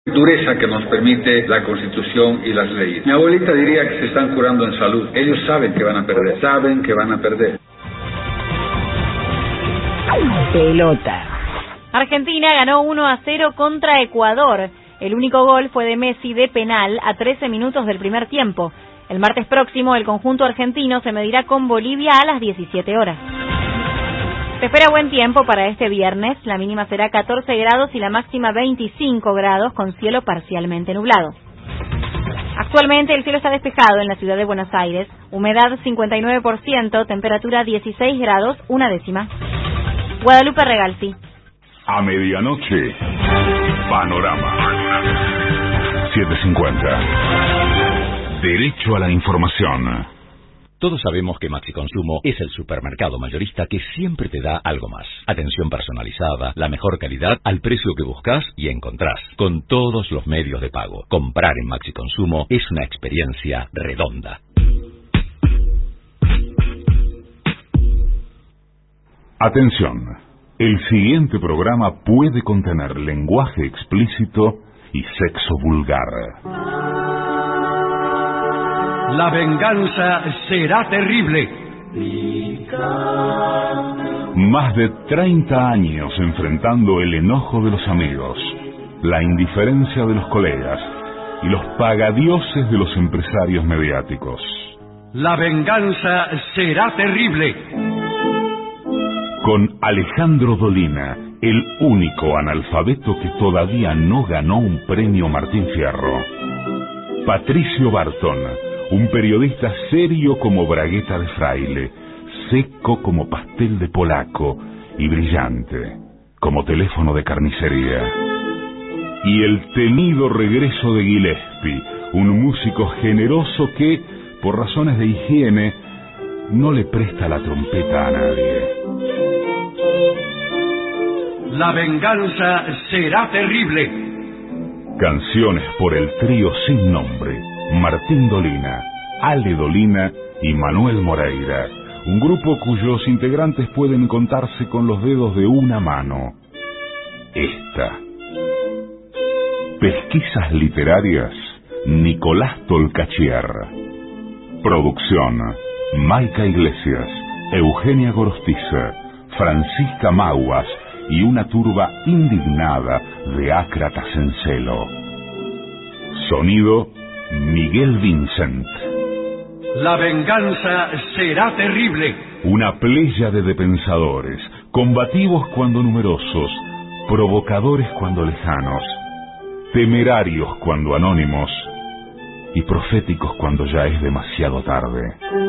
Dureza que nos permite la Constitución y las leyes. Mi abuelita diría que se están curando en salud. Ellos saben que van a perder, saben que van a perder. Pelota. Argentina ganó 1-0 contra Ecuador. El único gol fue de Messi de penal a 13 minutos del primer tiempo. El martes próximo el conjunto argentino se medirá con Bolivia a las 17 horas. Se espera buen tiempo para este viernes. La mínima será 14 grados y la máxima 25 grados con cielo parcialmente nublado. Actualmente el cielo está despejado en la ciudad de Buenos Aires. Humedad 59%, temperatura 16 grados, 1/10. Guadalupe Regalci. A medianoche, Panorama 750. Derecho a la información. Todos sabemos que Maxi Consumo es el supermercado mayorista que siempre te da algo más. Atención personalizada, la mejor calidad al precio que buscas y encontrás, con todos los medios de pago. Comprar en Maxi Consumo es una experiencia redonda. Atención, el siguiente programa puede contener lenguaje explícito y sexo vulgar. La venganza será terrible. Más de 30 años enfrentando el enojo de los amigos, la indiferencia de los colegas y los pagadioses de los empresarios mediáticos. La venganza será terrible. Con Alejandro Dolina, el único analfabeto que todavía no ganó un premio Martín Fierro. Patricio Barton, un periodista serio como bragueta de fraile, seco como pastel de polaco y brillante como teléfono de carnicería. Y el temido regreso de Gillespie, un músico generoso que, por razones de higiene, no le presta la trompeta a nadie. La venganza será terrible. Canciones por el trío sin nombre, Martín Dolina, Ale Dolina y Manuel Moreira, un grupo cuyos integrantes pueden contarse con los dedos de una mano. Esta. Pesquisas literarias, Nicolás Tolcachier. Producción, Maica Iglesias, Eugenia Gorostiza, Francisca Maguas y una turba indignada de ácratas en celo. Sonido, Miguel Vincent. La venganza será terrible. Una pléyade de pensadores, combativos cuando numerosos, provocadores cuando lejanos, temerarios cuando anónimos y proféticos cuando ya es demasiado tarde.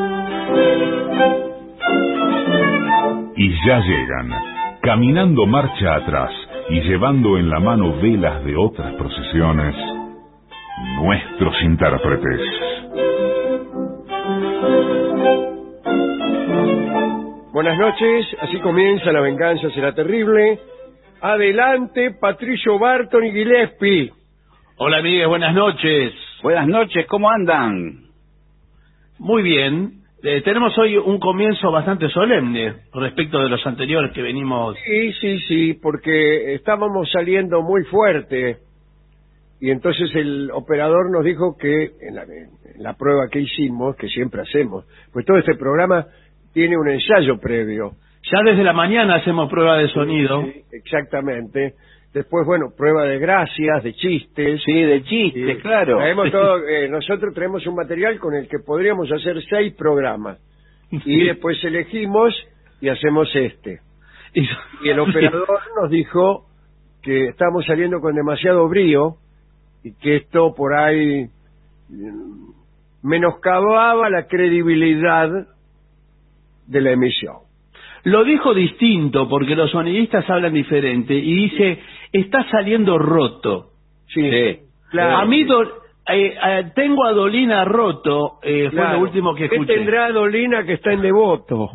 Y ya llegan, caminando marcha atrás y llevando en la mano velas de otras procesiones, nuestros intérpretes. Buenas noches, así comienza La venganza será terrible. Adelante, Patricio Barton y Gillespie. Hola, amigues, buenas noches. Buenas noches, ¿cómo andan? Muy bien. Tenemos hoy un comienzo bastante solemne respecto de los anteriores que venimos... Sí, porque estábamos saliendo muy fuerte y entonces el operador nos dijo que en la prueba que hicimos, que siempre hacemos, pues todo este programa tiene un ensayo previo. Ya desde la mañana hacemos prueba de sonido. Sí, exactamente. Después, bueno, prueba de gracias, de chistes. Sí, de chistes, claro. Traemos todo, nosotros traemos un material con el que podríamos hacer 6 programas. Y después elegimos y hacemos este. Y el operador nos dijo que estamos saliendo con demasiado brío y que esto por ahí menoscababa la credibilidad de la emisión. Lo dijo distinto porque los sonidistas hablan diferente y dice, está saliendo roto. Sí, claro. A mí tengo a Dolina roto, fue lo último que escuché. ¿Qué tendrá Dolina que está en Devoto?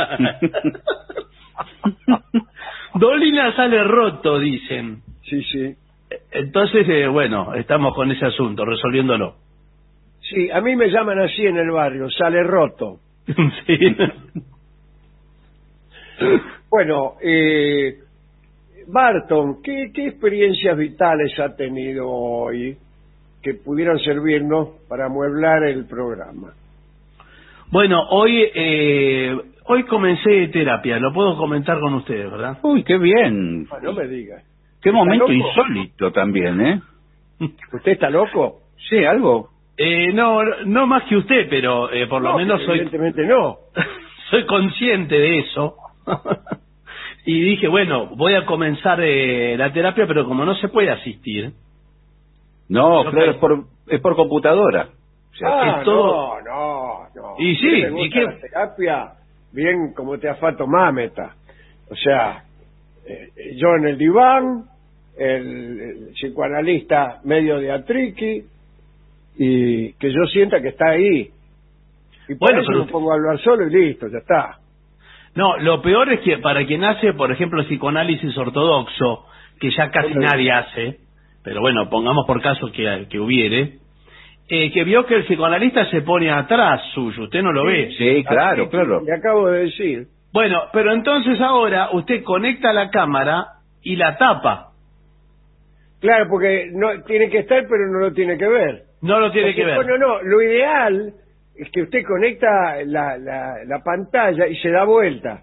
Dolina sale roto, dicen. Sí. Entonces, bueno, estamos con ese asunto, resolviéndolo. Sí, a mí me llaman así en el barrio, sale roto. Sí. Bueno, Barton, ¿qué experiencias vitales ha tenido hoy que pudieran servirnos para amueblar el programa? Bueno, hoy comencé terapia, lo puedo comentar con ustedes, ¿verdad? Uy, qué bien. Ah, no me digas. Qué momento loco? insólito también, ¿eh? ¿Usted está loco? Sí, algo. No más que usted, pero por lo menos evidentemente no. soy consciente de eso. Y dije, bueno, voy a comenzar la terapia, pero como no se puede asistir. No, claro, es por computadora. O sea, es todo... no. Y sí, ¿te gusta ¿y qué? la terapia? Bien como te afato mámeta. O sea, yo en el diván, el psicoanalista medio de atriqui, y que yo sienta que está ahí. Y por eso me pongo a hablar solo y listo, ya está. No, lo peor es que para quien hace, por ejemplo, psicoanálisis ortodoxo, que ya casi nadie hace, pero bueno, pongamos por caso que hubiere, que vio que el psicoanalista se pone atrás suyo, usted no lo ve. Sí, claro. Le acabo de decir. Bueno, pero entonces ahora usted conecta la cámara y la tapa. Claro, porque no tiene que estar, pero no lo tiene que ver. No lo tiene que ver. Bueno, no, lo ideal es que usted conecta la pantalla y se da vuelta.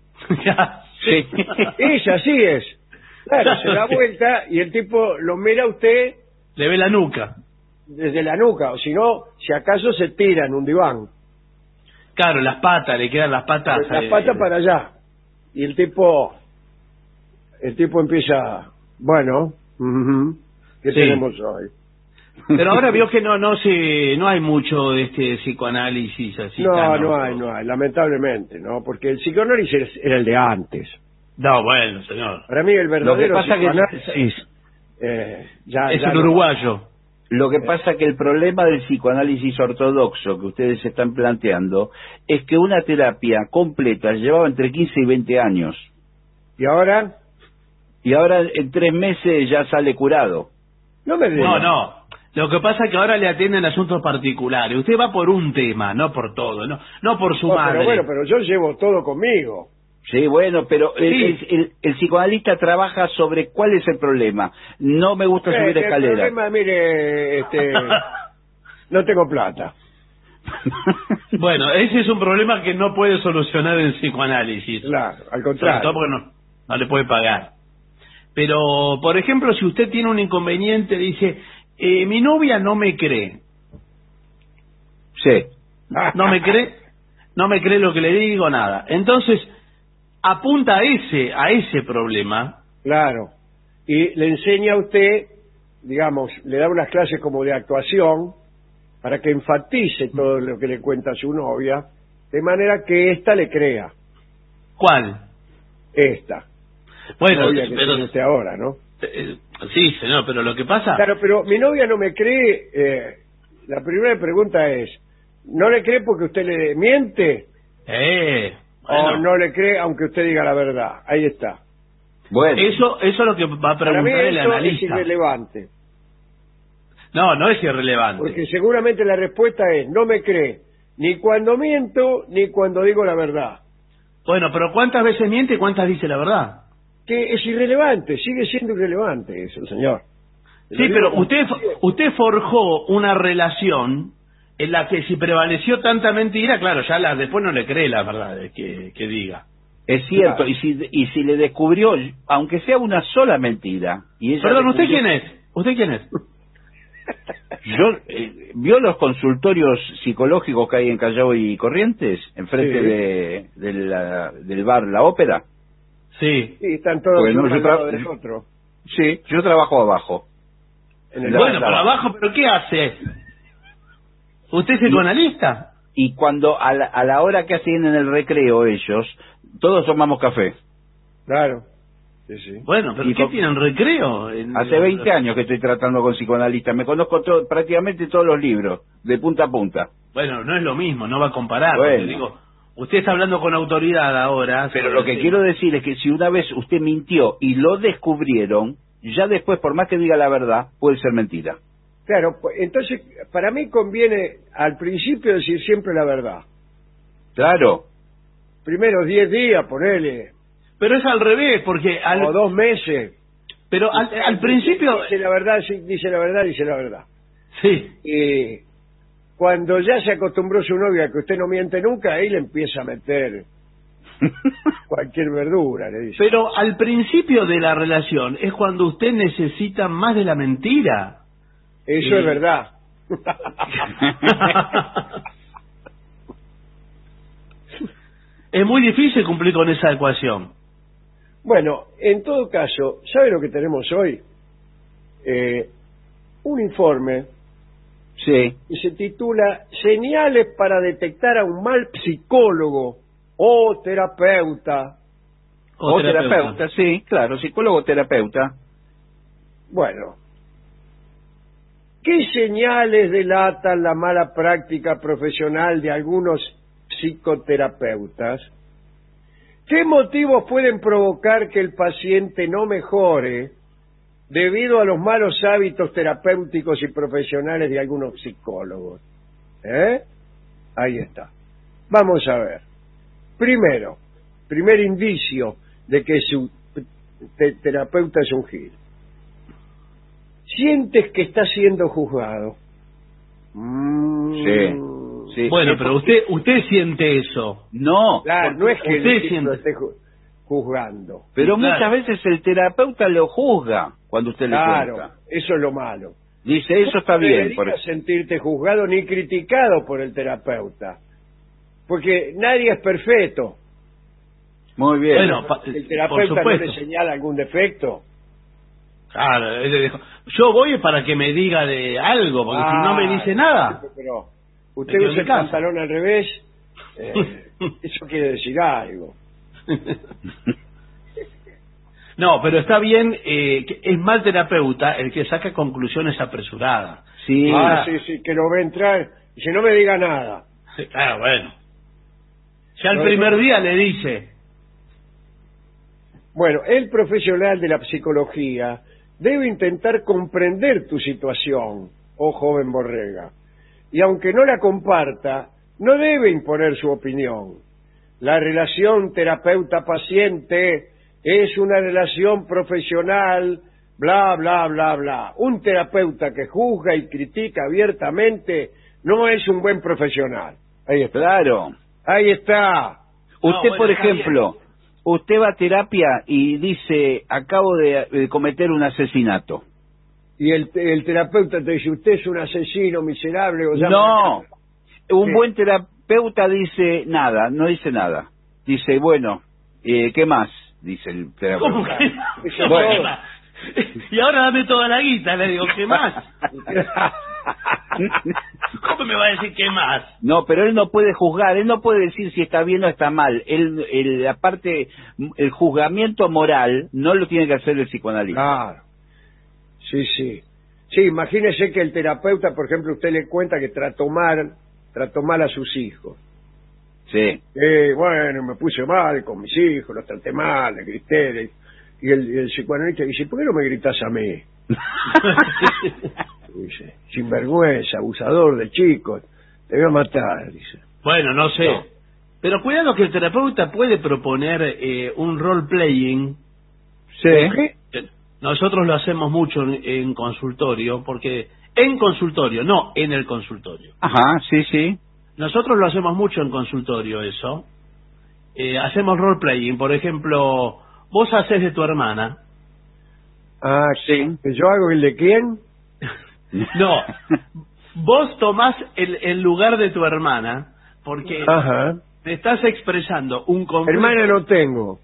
Sí. Ella sí es. Claro, se da vuelta y el tipo lo mira a usted. Le ve la nuca. Desde la nuca, o si no, si acaso se tira en un diván. Claro, las patas, le quedan las patas. Las patas para allá. Y el tipo empieza, bueno, ¿qué tenemos hoy? Pero ahora vio que no hay mucho de este psicoanálisis así. No hay, lamentablemente, ¿no, porque el psicoanálisis era el de antes. No, bueno, señor. Para mí el verdadero psicoanálisis es el uruguayo. Lo que pasa que el problema del psicoanálisis ortodoxo que ustedes están planteando es que una terapia completa llevaba entre 15 y 20 años. ¿Y ahora? Y ahora en 3 meses ya sale curado. No me digas. No. Lo que pasa es que ahora le atienden asuntos particulares. Usted va por un tema, no por todo, no por su madre. Pero yo llevo todo conmigo. Sí, bueno, pero el psicoanalista trabaja sobre cuál es el problema. No me gusta subir escaleras. El problema, mire, no tengo plata. Bueno, ese es un problema que no puede solucionar el psicoanálisis. Claro, al contrario. Sobre todo porque no le puede pagar. Pero, por ejemplo, si usted tiene un inconveniente, dice, mi novia no me cree. Sí. No me cree lo que le digo, nada. Entonces, apunta a ese problema. Claro. Y le enseña a usted, digamos, le da unas clases como de actuación para que enfatice todo lo que le cuenta a su novia, de manera que ésta le crea. ¿Cuál? Esta. Bueno, novia que tiene usted ahora, ¿no? Sí, señor, pero lo que pasa... Claro, pero mi novia no me cree. La primera pregunta es, ¿no le cree porque usted le miente? Bueno. ¿O no le cree aunque usted diga la verdad? Ahí está. Bueno. Eso es lo que va a preguntar el analista. Para mí eso es irrelevante. No es irrelevante. Porque seguramente la respuesta es, no me cree ni cuando miento ni cuando digo la verdad. Bueno, pero ¿cuántas veces miente y cuántas dice la verdad? Que es irrelevante, sigue siendo irrelevante eso, señor. Sí, pero usted forjó una relación en la que si prevaleció tanta mentira, claro, ya después no le cree la verdad que diga. Es cierto, claro. y si le descubrió, aunque sea una sola mentira... y ella Perdón, ¿usted quién es? ¿Usted quién es? Yo ¿vio los consultorios psicológicos que hay en Callao y Corrientes? Enfrente del bar La Ópera. Sí, están todos uno al lado del otro. Sí, yo trabajo abajo. Bueno, por abajo, ¿pero qué hace? ¿Usted es psicoanalista? Y cuando a la hora que hacen en el recreo ellos, todos tomamos café. Claro. Sí. Bueno, pero ¿qué tienen recreo? Hace 20 años que estoy tratando con psicoanalistas. Me conozco prácticamente todos los libros, de punta a punta. Bueno, no es lo mismo, no va a comparar. Bueno. Digo, usted está hablando con autoridad ahora. Pero lo que quiero decir es que si una vez usted mintió y lo descubrieron, ya después, por más que diga la verdad, puede ser mentira. Claro, entonces, para mí conviene al principio decir siempre la verdad. Claro. Primeros 10 días, ponele. Pero es al revés, porque... O 2 meses. Pero al principio... Dice la verdad, dice la verdad, dice la verdad. Sí. Y cuando ya se acostumbró su novia a que usted no miente nunca, ahí le empieza a meter cualquier verdura, le dice. Pero al principio de la relación es cuando usted necesita más de la mentira. Eso es verdad. Es muy difícil cumplir con esa ecuación. Bueno, en todo caso, ¿sabe lo que tenemos hoy? Un informe Sí. que se titula Señales para detectar a un mal psicólogo o terapeuta. O terapeuta, sí, claro, psicólogo terapeuta. Bueno, ¿qué señales delatan la mala práctica profesional de algunos psicoterapeutas? ¿Qué motivos pueden provocar que el paciente no mejore debido a los malos hábitos terapéuticos y profesionales de algunos psicólogos? Ahí está. Vamos a ver. Primero, primer indicio de que su terapeuta es un gil. Sientes que está siendo juzgado. Sí. Bueno, pero usted siente eso. No, claro, no es que usted lo esté juzgando. Pero Claro. muchas veces el terapeuta lo juzga cuando usted le Claro, cuenta. eso es lo malo. Dice, eso está No bien. deberías sentirte juzgado ni criticado por el terapeuta. Porque nadie es perfecto. Muy bien. Bueno, El por terapeuta no supuesto. le señala algún defecto. Claro, él le dijo, yo voy para que me diga de algo, porque si no me dice nada. Pero usted Me quedo usa en el casa. pantalón al revés, eso quiere decir algo. No, pero está bien, que es mal terapeuta el que saca conclusiones apresuradas. Sí. Sí, que lo ve entrar y dice, no me diga nada. Claro, bueno. Ya el primer día le dice... Bueno, el profesional de la psicología debe intentar comprender tu situación, oh joven borrega, y aunque no la comparta, no debe imponer su opinión. La relación terapeuta-paciente es una relación profesional, bla, bla, bla, bla. Un terapeuta que juzga y critica abiertamente no es un buen profesional. Ahí está. Claro. Ahí está. Usted, bueno, por está ejemplo, usted va a terapia y dice, acabo de cometer un asesinato. Y el terapeuta te dice, usted es un asesino miserable. O No, un ¿Qué? buen terapeuta dice nada, no dice nada. Dice, bueno, ¿qué más? Dice el terapeuta. ¿Cómo que? Eso Bueno. todo. Y ahora dame toda la guita, le digo, ¿qué más? ¿Cómo me va a decir qué más? No, pero él no puede juzgar, él no puede decir si está bien o está mal. La parte, el juzgamiento moral no lo tiene que hacer el psicoanalista. Claro. Sí, sí. Sí, imagínese que el terapeuta, por ejemplo, usted le cuenta que trató mal a sus hijos. Sí. Bueno, me puse mal con mis hijos, los traté mal, le grité. Y el psicoanalista dice, ¿por qué no me gritas a mí? Dice, sinvergüenza, abusador de chicos, te voy a matar, dice. Bueno, no sé. No. Pero cuidado que el terapeuta puede proponer un role-playing. Sí. ¿Qué? Nosotros lo hacemos mucho en consultorio, porque en consultorio, no en el consultorio. Ajá, sí, sí. Nosotros lo hacemos mucho en consultorio, eso. Hacemos role-playing, por ejemplo, vos haces de tu hermana. Ah, sí. ¿Yo hago el de quién? No, vos tomás el lugar de tu hermana, porque Ajá. te estás expresando un conflicto. Hermana no tengo.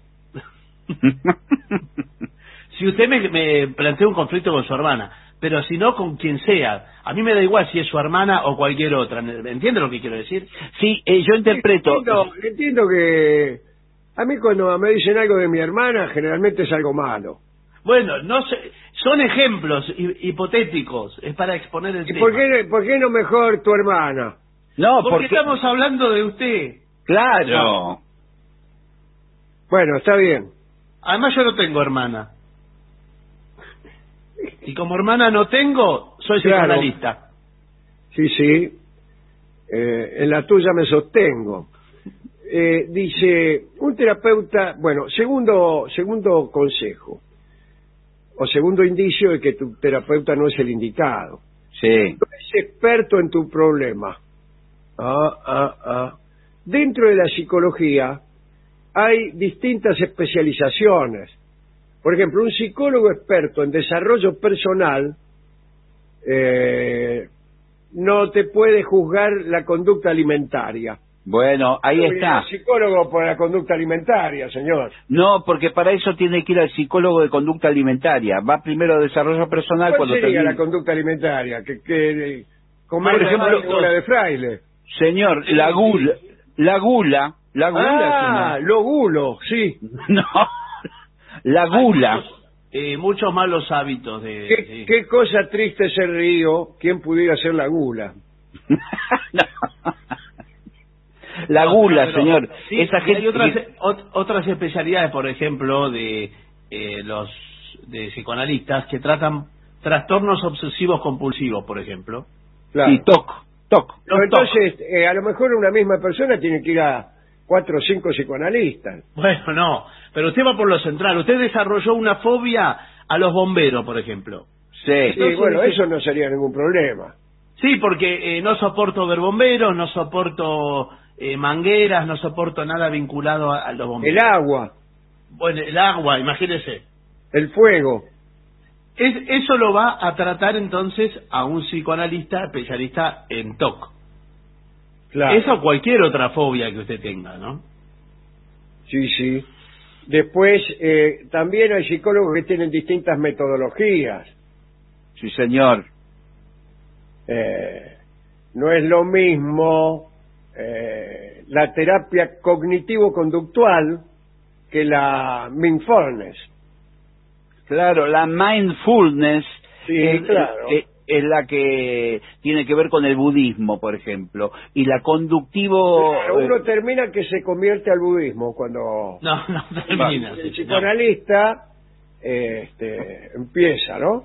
Si usted me plantea un conflicto con su hermana, pero si no con quien sea, a mí me da igual si es su hermana o cualquier otra. ¿Entiende lo que quiero decir? Sí, yo interpreto. Entiendo que a mí cuando me dicen algo de mi hermana, generalmente es algo malo. Bueno, no sé, son ejemplos hipotéticos, es para exponer el ¿Y tema. por qué no mejor tu hermana? No, Porque estamos hablando de usted. Claro. Bueno, está bien. Además yo no tengo hermana. Y como hermana no tengo, soy Claro. psicoanalista. Sí, sí. En la tuya me sostengo. dice, un terapeuta, bueno, segundo consejo, o segundo indicio de que tu terapeuta no es el indicado. Sí. No es experto en tu problema. Dentro de la psicología hay distintas especializaciones. Por ejemplo, un psicólogo experto en desarrollo personal no te puede juzgar la conducta alimentaria. Bueno, ahí está. El psicólogo por la conducta alimentaria, señor. No, porque para eso tiene que ir al psicólogo de conducta alimentaria. Va primero a desarrlo personal. ¿Cuál cuando sería termine... la conducta alimentaria? Que comer, por ejemplo, bola de fraile. Señor, la gula. Lo gulo, sí. No, la gula. Muchos malos hábitos de... ¿Qué cosa triste es el río? ¿Quién pudiera ser la gula? No. La gula, pero, señor. Sí, esa gente hay otras especialidades, por ejemplo, de los psicoanalistas que tratan trastornos obsesivos compulsivos, por ejemplo. Claro. Sí, TOC. No, entonces, a lo mejor una misma persona tiene que ir a 4 o 5 psicoanalistas. Bueno, no, pero usted va por lo central. Usted desarrolló una fobia a los bomberos, por ejemplo. Sí. Sí, bueno, eso no sería ningún problema. Sí, porque no soporto ver bomberos, no soporto mangueras, no soporto nada vinculado a los bomberos. El agua. Bueno, el agua, imagínese. El fuego. Eso lo va a tratar entonces a un psicoanalista especialista en TOC. Claro. Eso o cualquier otra fobia que usted tenga, ¿no? Sí. Después, también hay psicólogos que tienen distintas metodologías. Sí, señor. No es lo mismo la terapia cognitivo-conductual que la mindfulness. Claro, la mindfulness Sí, claro. es la que tiene que ver con el budismo, por ejemplo. Y la conductivo... Pero uno termina que se convierte al budismo cuando... No termina. El psicoanalista empieza, ¿no?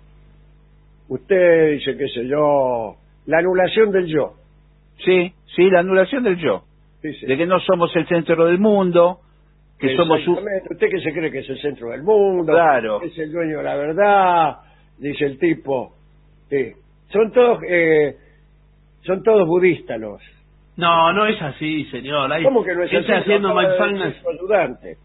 Usted dice, qué sé yo, la anulación del yo. Sí, la anulación del yo. Sí. De que no somos el centro del mundo, que somos un... Usted que se cree que es el centro del mundo, Claro. que es el dueño de la verdad, dice el tipo. Sí. Son todos budistas los. No es así, señor. ¿Cómo que no es así? Haciendo mindfulness. Su ayudante.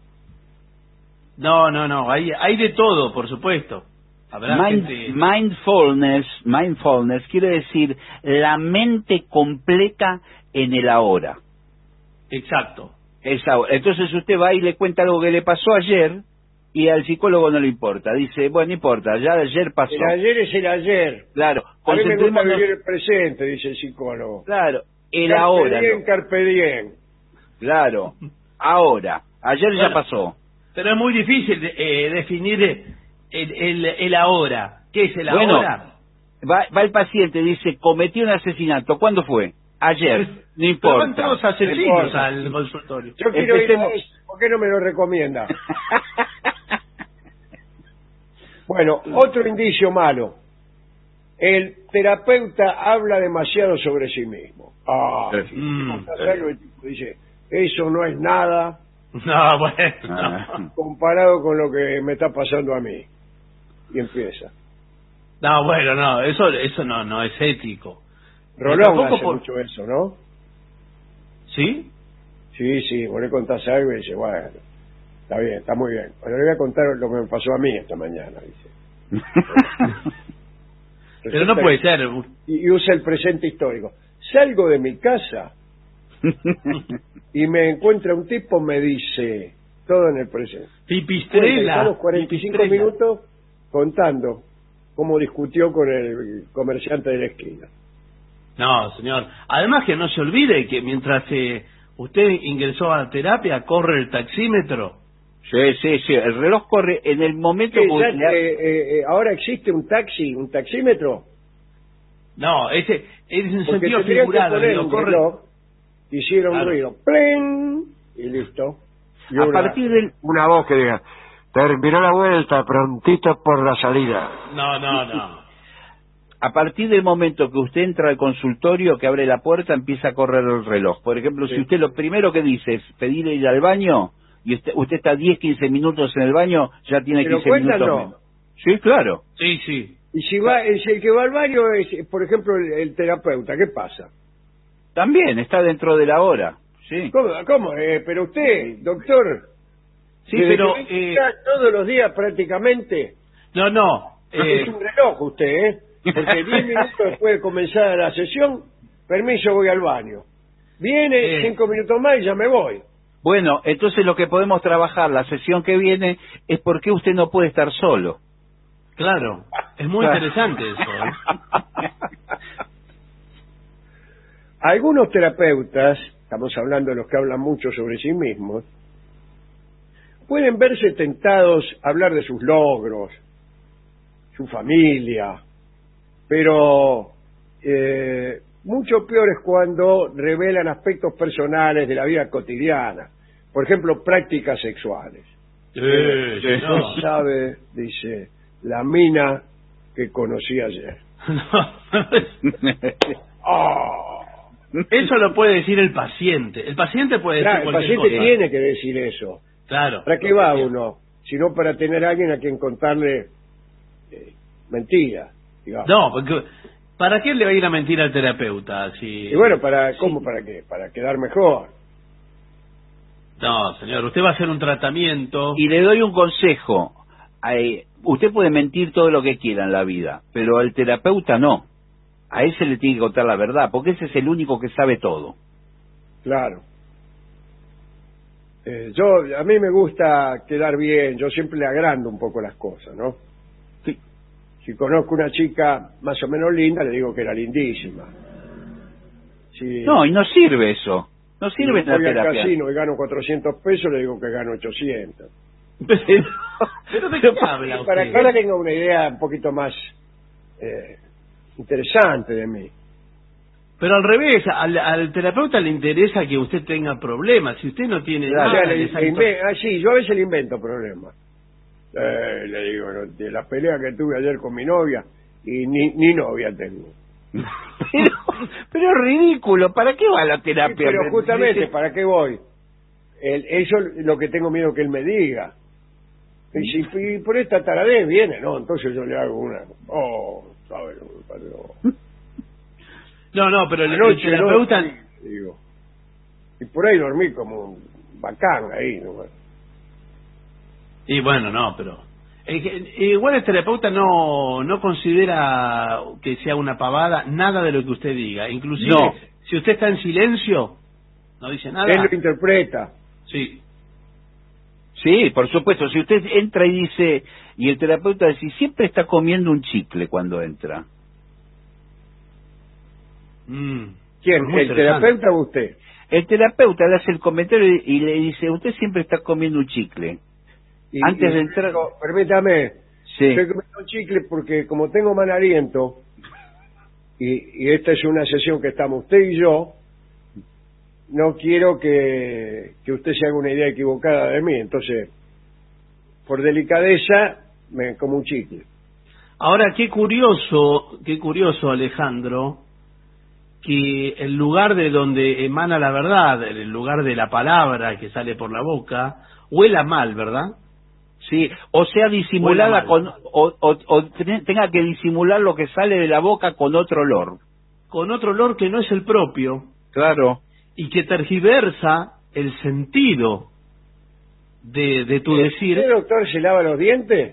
No, hay de todo, por supuesto. Habrá gente... Mindfulness quiere decir la mente completa en el ahora. Exacto. Entonces usted va y le cuenta algo que le pasó ayer y al psicólogo no le importa. Dice, bueno, no importa, ya ayer pasó. El ayer es el ayer. Claro. A mí me gusta vivir el presente, dice el psicólogo. Claro, el Carpe ahora. diem, carpe diem. Claro, ahora. Ayer ya pasó. Pero es muy difícil definir el ahora. ¿Qué es el ahora? Va el paciente, dice, cometí un asesinato. ¿Cuándo fue? Ayer. No importa. Van todos asesinos al consultorio. Yo quiero ir a eso. ¿Por qué no me lo recomienda? Bueno, otro indicio malo. El terapeuta habla demasiado sobre sí mismo. El tipo dice, eso no es nada. No, bueno. Comparado con lo que me está pasando a mí. Y empieza. No, bueno, no. Eso no es ético. Rolón hace mucho eso, ¿no? ¿Sí? Sí, vos le contás algo y dice, bueno, está bien, está muy bien. Bueno, le voy a contar lo que me pasó a mí esta mañana, dice. Pero no puede ser. Y usa el presente histórico. Salgo de mi casa y me encuentra un tipo, me dice, todo en el presente. Pipistrela. Estamos 45 minutos contando cómo discutió con el comerciante de la esquina. No, señor. Además que no se olvide que mientras usted ingresó a terapia, corre el taxímetro. Sí. El reloj corre en el momento... ¿Ahora existe un taxímetro? No, ese es en porque sentido tendrían figurado. que poner un corre... reloj, hiciera un Claro. ruido, ¡pling! Y listo. Y A partir del... una voz que diga, terminó la vuelta, prontito por la salida. No. A partir del momento que usted entra al consultorio, que abre la puerta, empieza a correr el reloj. Por ejemplo, si usted lo primero que dice es pedir ir al baño, y usted está 10, 15 minutos en el baño, ya tiene 15 minutos menos. Sí, claro. Sí. Y si el que va al baño es, por ejemplo, el terapeuta, ¿qué pasa? También está dentro de la hora. Sí. ¿Cómo? Pero usted, doctor. Sí, pero está todos los días prácticamente. No. Es un reloj usted, ¿eh? Porque 10 minutos después de comenzar la sesión, permiso, voy al baño. Viene 5 minutos más y ya me voy. Bueno, entonces lo que podemos trabajar la sesión que viene es por qué usted no puede estar solo. Claro, es muy interesante eso, ¿eh? Algunos terapeutas, estamos hablando de los que hablan mucho sobre sí mismos, pueden verse tentados a hablar de sus logros, su familia, pero mucho peor es cuando revelan aspectos personales de la vida cotidiana, por ejemplo, prácticas sexuales. No sabe, dice, la mina que conocí ayer. Eso lo puede decir el paciente. El paciente puede decir cualquier cosa. El paciente tiene que decir eso. Claro. ¿Para qué va uno? Sino para tener a alguien a quien contarle mentiras, digamos. No, porque ¿para qué le va a ir a mentir al terapeuta? Y bueno, ¿cómo? ¿Para qué? Para quedar mejor. No, señor, usted va a hacer un tratamiento. Y le doy un consejo. Usted puede mentir todo lo que quiera en la vida, pero al terapeuta no. A ese le tiene que contar la verdad, porque ese es el único que sabe todo. Claro. A mí me gusta quedar bien, yo siempre le agrando un poco las cosas, ¿no? Sí. Si conozco una chica más o menos linda, le digo que era lindísima. No, y no sirve eso. No sirve en la terapia. Si voy al casino y gano 400 pesos, le digo que gano 800. ¿Pero de qué habla usted? Para que ahora tenga una idea un poquito más interesante de mí. Pero al revés, al terapeuta le interesa que usted tenga problemas. Si usted no tiene nada... Sí, yo a veces le invento problemas. Le digo, de la pelea que tuve ayer con mi novia, y ni novia tengo. pero es ridículo, ¿para qué va a la terapia? Sí, pero justamente, ¿para qué voy? Eso es lo que tengo miedo que él me diga. Y por esta taradez viene, ¿no? Entonces yo le hago una... ¿sabes lo que pasó? No, pero el terapeuta... Digo, y por ahí dormí como un bacán ahí, ¿no? Y bueno, no, pero... igual el terapeuta no considera que sea una pavada nada de lo que usted diga. Inclusive, si usted está en silencio, no dice nada. Él lo interpreta. Sí. Sí, por supuesto. Si usted entra y dice... Y el terapeuta dice, siempre está comiendo un chicle cuando entra. ¿Quién? ¿El terapeuta o usted? El terapeuta le hace el comentario y le dice, usted siempre está comiendo un chicle. Antes de entrar... Permítame, sí. Estoy comiendo un chicle porque como tengo mal aliento, y esta es una sesión que estamos usted y yo, no quiero que usted se haga una idea equivocada de mí, entonces, por delicadeza, me como un chicle. Ahora, qué curioso, Alejandro, que el lugar de donde emana la verdad, el lugar de la palabra que sale por la boca, huela mal, ¿verdad? Sí, o sea, disimulada o tenga que disimular lo que sale de la boca con otro olor. Con otro olor que no es el propio. Claro. Y que tergiversa el sentido de tu decir. ¿El doctor se lava los dientes?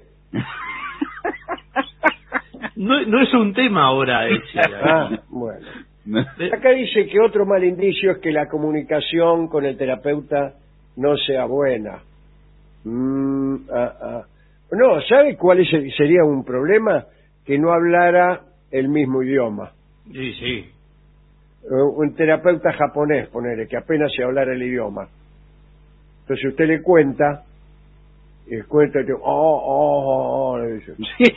No es un tema ahora ese. Bueno. Acá dice que otro mal indicio es que la comunicación con el terapeuta no sea buena. No, ¿sabe cuál sería un problema? Que no hablara el mismo idioma. Sí. Un terapeuta japonés, ponele, que apenas se hablara el idioma. Entonces usted le cuenta, y le cuenta que le dice. Sí.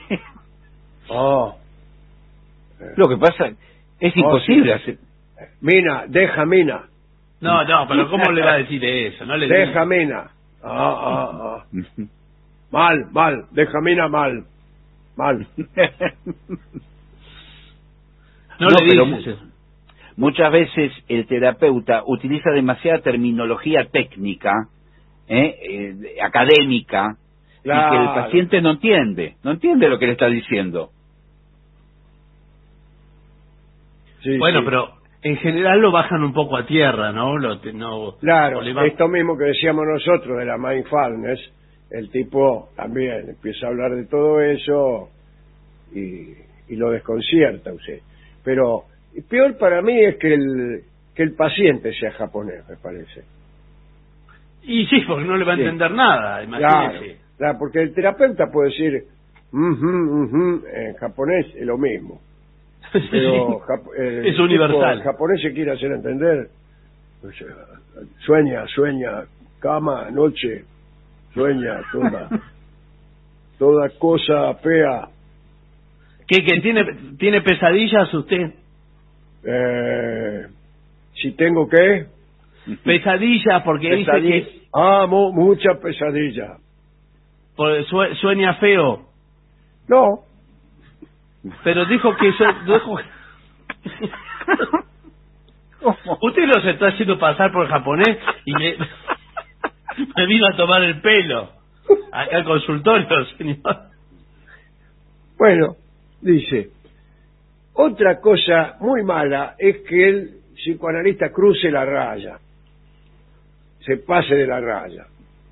Lo que pasa es imposible hacer. Mina, deja Mina. No, pero ¿cómo le va a decir eso? No le deja Mina. Mal, deja Mina mal. No le pero dices. muchas veces el terapeuta utiliza demasiada terminología técnica, académica, Claro. y que el paciente no entiende lo que le está diciendo. Sí, Bueno, sí. pero en general lo bajan un poco a tierra, ¿no? Claro, o le va- esto mismo que decíamos nosotros de la mindfulness, el tipo también empieza a hablar de todo eso y lo desconcierta usted. Pero peor para mí es que el paciente sea japonés, me parece. Y sí, porque no le va a Sí. entender nada, Claro, imagínese. claro, porque el terapeuta puede decir en japonés es lo mismo. Pero Es universal. El japonés se quiere hacer entender, o sea, sueña, cama, noche, sueña, toda cosa fea. ¿Qué tiene pesadillas usted? Si tengo que, Pesadillas porque dice que mucha pesadilla. sueña feo. No, Pero dijo que usted los está haciendo pasar por japonés y me vino a tomar el pelo acá al consultorio, señor. bueno, dice, otra cosa muy mala es que el psicoanalista cruce la raya, se pase de la raya.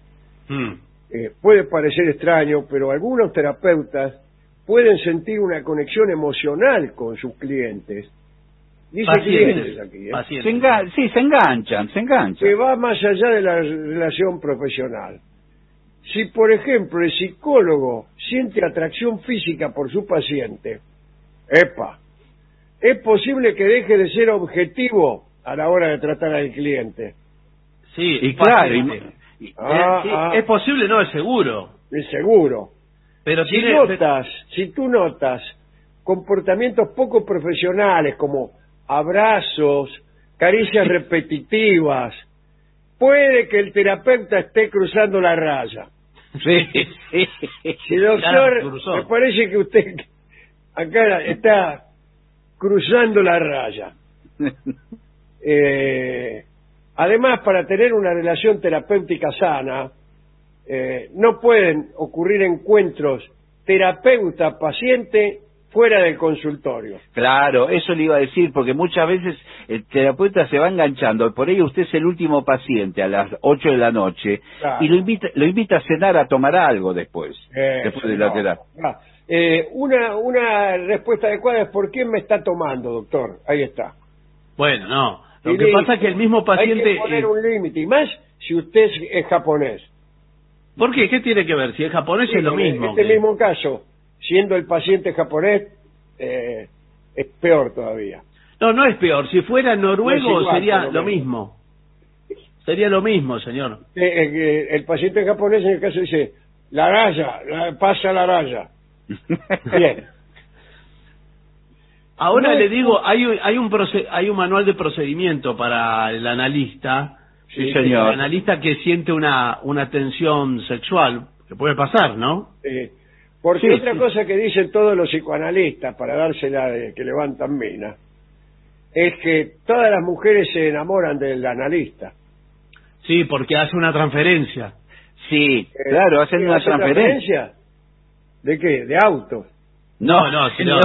Puede parecer extraño, pero algunos terapeutas pueden sentir una conexión emocional con sus clientes. Dice clientes aquí, Pacientes. Se enganchan. que va más allá de la relación profesional. Si, por ejemplo, el psicólogo siente atracción física por su paciente, es posible que deje de ser objetivo a la hora de tratar al cliente. Sí, Y claro, fácilmente. Sí, es posible, no, es seguro. Es seguro. Pero Si tú notas comportamientos poco profesionales como abrazos, caricias repetitivas, puede que el terapeuta esté cruzando la raya. Sí, doctor, Claro, cruzó. me parece que usted acá está cruzando la raya. Además, para tener una relación terapéutica sana, no pueden ocurrir encuentros terapeuta-paciente fuera del consultorio. Claro, eso le iba a decir, porque muchas veces el terapeuta se va enganchando, por ello usted es el último paciente a las 8 de la noche, Claro. y lo invita a cenar, a tomar algo después de la terapia. Una respuesta adecuada es ¿por qué me está tomando, doctor? Ahí está. Bueno, no. Lo Y que listo. pasa es que el mismo paciente... Hay que poner un límite, y más si usted es japonés. ¿Por qué? ¿Qué tiene que ver? Si es japonés es lo En mismo. este mismo caso, siendo el paciente japonés, es peor todavía. No es peor. Si fuera noruego No es igual, sería por lo lo menos. mismo. Sería lo mismo, señor. El paciente japonés en el caso dice, la raya, pasa la raya. Bien. Ahora No le es- digo, hay un manual de procedimiento para el analista. Sí, señor. El analista que siente una tensión sexual, que puede pasar, ¿no? Porque Sí, otra sí. cosa que dicen todos los psicoanalistas para dársela de que levantan mina es que todas las mujeres se enamoran del analista. Sí, porque hace una transferencia. Sí, claro, hacen una ¿Hace transferencia. ¿De qué? ¿De autos? No, señor.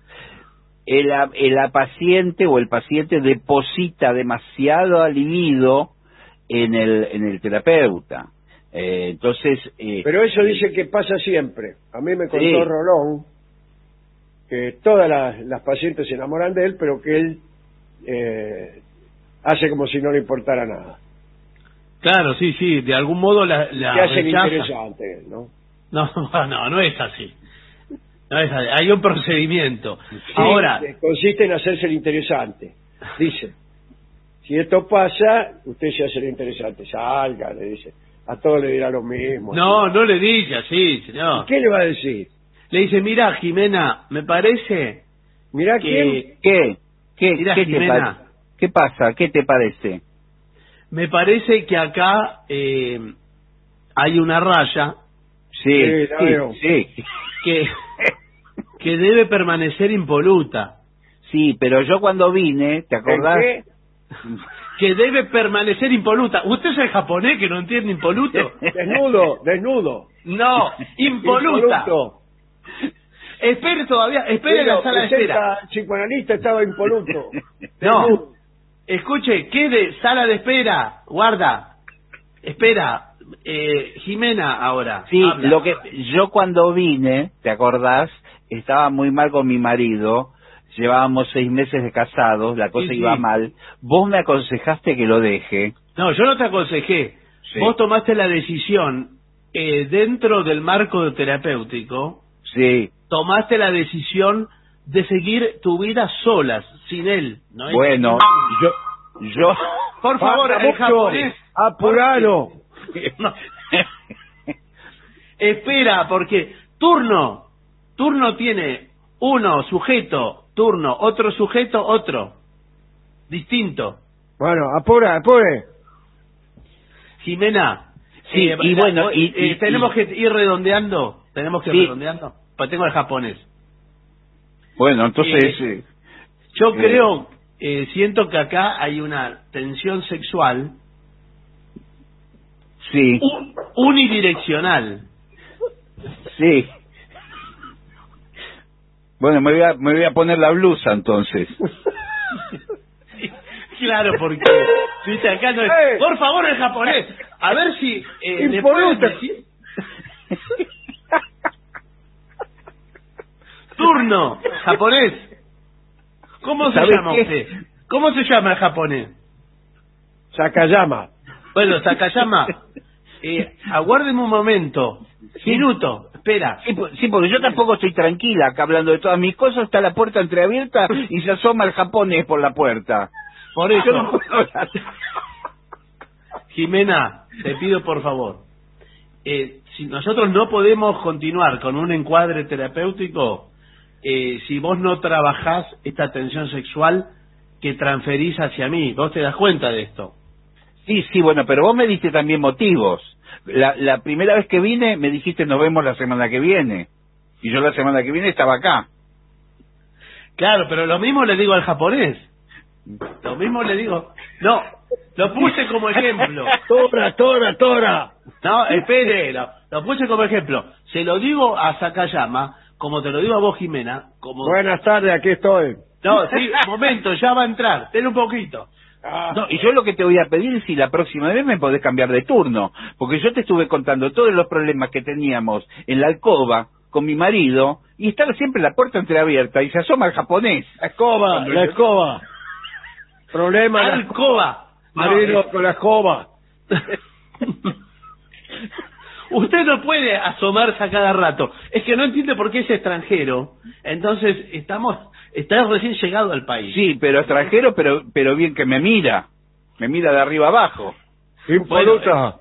El paciente o el paciente deposita demasiado libido en el terapeuta. Entonces... Pero eso dice que pasa siempre. A mí me contó Sí. Rolón que todas las pacientes se enamoran de él, pero que él hace como si no le importara nada. Claro, sí, de algún modo la Que hace el rechaza. interesante, ¿no? No es así. No es así. Hay un procedimiento. Sí, Ahora, consiste en hacerse el interesante. Dice, si esto pasa, usted se hace el interesante. Salga, le dice. A todos le dirá lo mismo. no le diga así, ¿Y señor. qué le va a decir? Le dice, mira, Jimena, me parece Mirá que... quién... Mira, ¿Qué Jimena. ¿Qué pasa? ¿Qué te parece? Me parece que acá hay una raya Sí, la veo. sí. que debe permanecer impoluta. Sí, pero yo cuando vine, ¿te acordás? ¿En qué? Que debe permanecer impoluta. ¿Usted es el japonés que no entiende impoluto? Desnudo. No, impoluta. Impoluto. Espere todavía, espere en la sala de espera. El psicoanalista estaba impoluto. No, Desnudo. escuche, quede, sala de espera, guarda. Espera, Jimena ahora. Sí, habla. lo que yo cuando vine, ¿te acordás? Estaba muy mal con mi marido, llevábamos 6 meses de casados, la cosa Sí, iba sí. mal. Vos me aconsejaste que lo deje. No, yo no te aconsejé. Sí. Vos tomaste la decisión dentro del marco terapéutico. Sí. Tomaste la decisión de seguir tu vida solas, sin él. ¿No es? Bueno, yo... Por favor, Falta el mucho. japonés. Apuralo. No. Espera, porque turno tiene uno, sujeto, turno, otro sujeto, otro. Distinto. Bueno, apure. Jimena. Sí, y bueno, tenemos que ir redondeando. Tenemos que ir Sí. redondeando. Pues tengo el japonés. Bueno, entonces... Yo creo, siento que acá hay una tensión sexual sí, unidireccional. sí. Bueno, me voy a poner la blusa entonces. Claro, porque viste acá no es. Por favor, el japonés. A ver si le pueden decir. Turno, japonés. ¿Cómo se ¿Sabe llama qué? usted? ¿Cómo se llama el japonés? Sakayama. Bueno, Sakayama, aguárdeme un momento. Minuto, espera. Sí, porque yo tampoco estoy tranquila acá hablando de todas mis cosas, está la puerta entreabierta y se asoma el japonés por la puerta. Por Yo no eso, puedo hablar. Jimena, te pido por favor, si nosotros no podemos continuar con un encuadre terapéutico, si vos no trabajás esta tensión sexual que transferís hacia mí, vos te das cuenta de esto. Sí, bueno, pero vos me diste también motivos. La primera vez que vine me dijiste nos vemos la semana que viene. Y yo la semana que viene estaba acá. Claro, pero lo mismo le digo al japonés. Lo mismo le digo. No, lo puse como ejemplo. Tora. No, espere, lo puse como ejemplo. Se lo digo a Sakayama, como te lo digo a vos, Jimena. Como... Buenas tardes, aquí estoy. No, sí, momento, ya va a entrar. Ten un poquito. No, y yo lo que te voy a pedir es si la próxima vez me podés cambiar de turno, porque yo te estuve contando todos los problemas que teníamos en la alcoba con mi marido y estaba siempre la puerta entreabierta y se asoma el japonés. La escoba. Problema la Alcoba. marido con la escoba. Usted no puede asomarse a cada rato. Es que no entiende por qué es extranjero. Entonces está recién llegado al país. Sí, pero extranjero, pero bien que me mira de arriba abajo. Impoluta.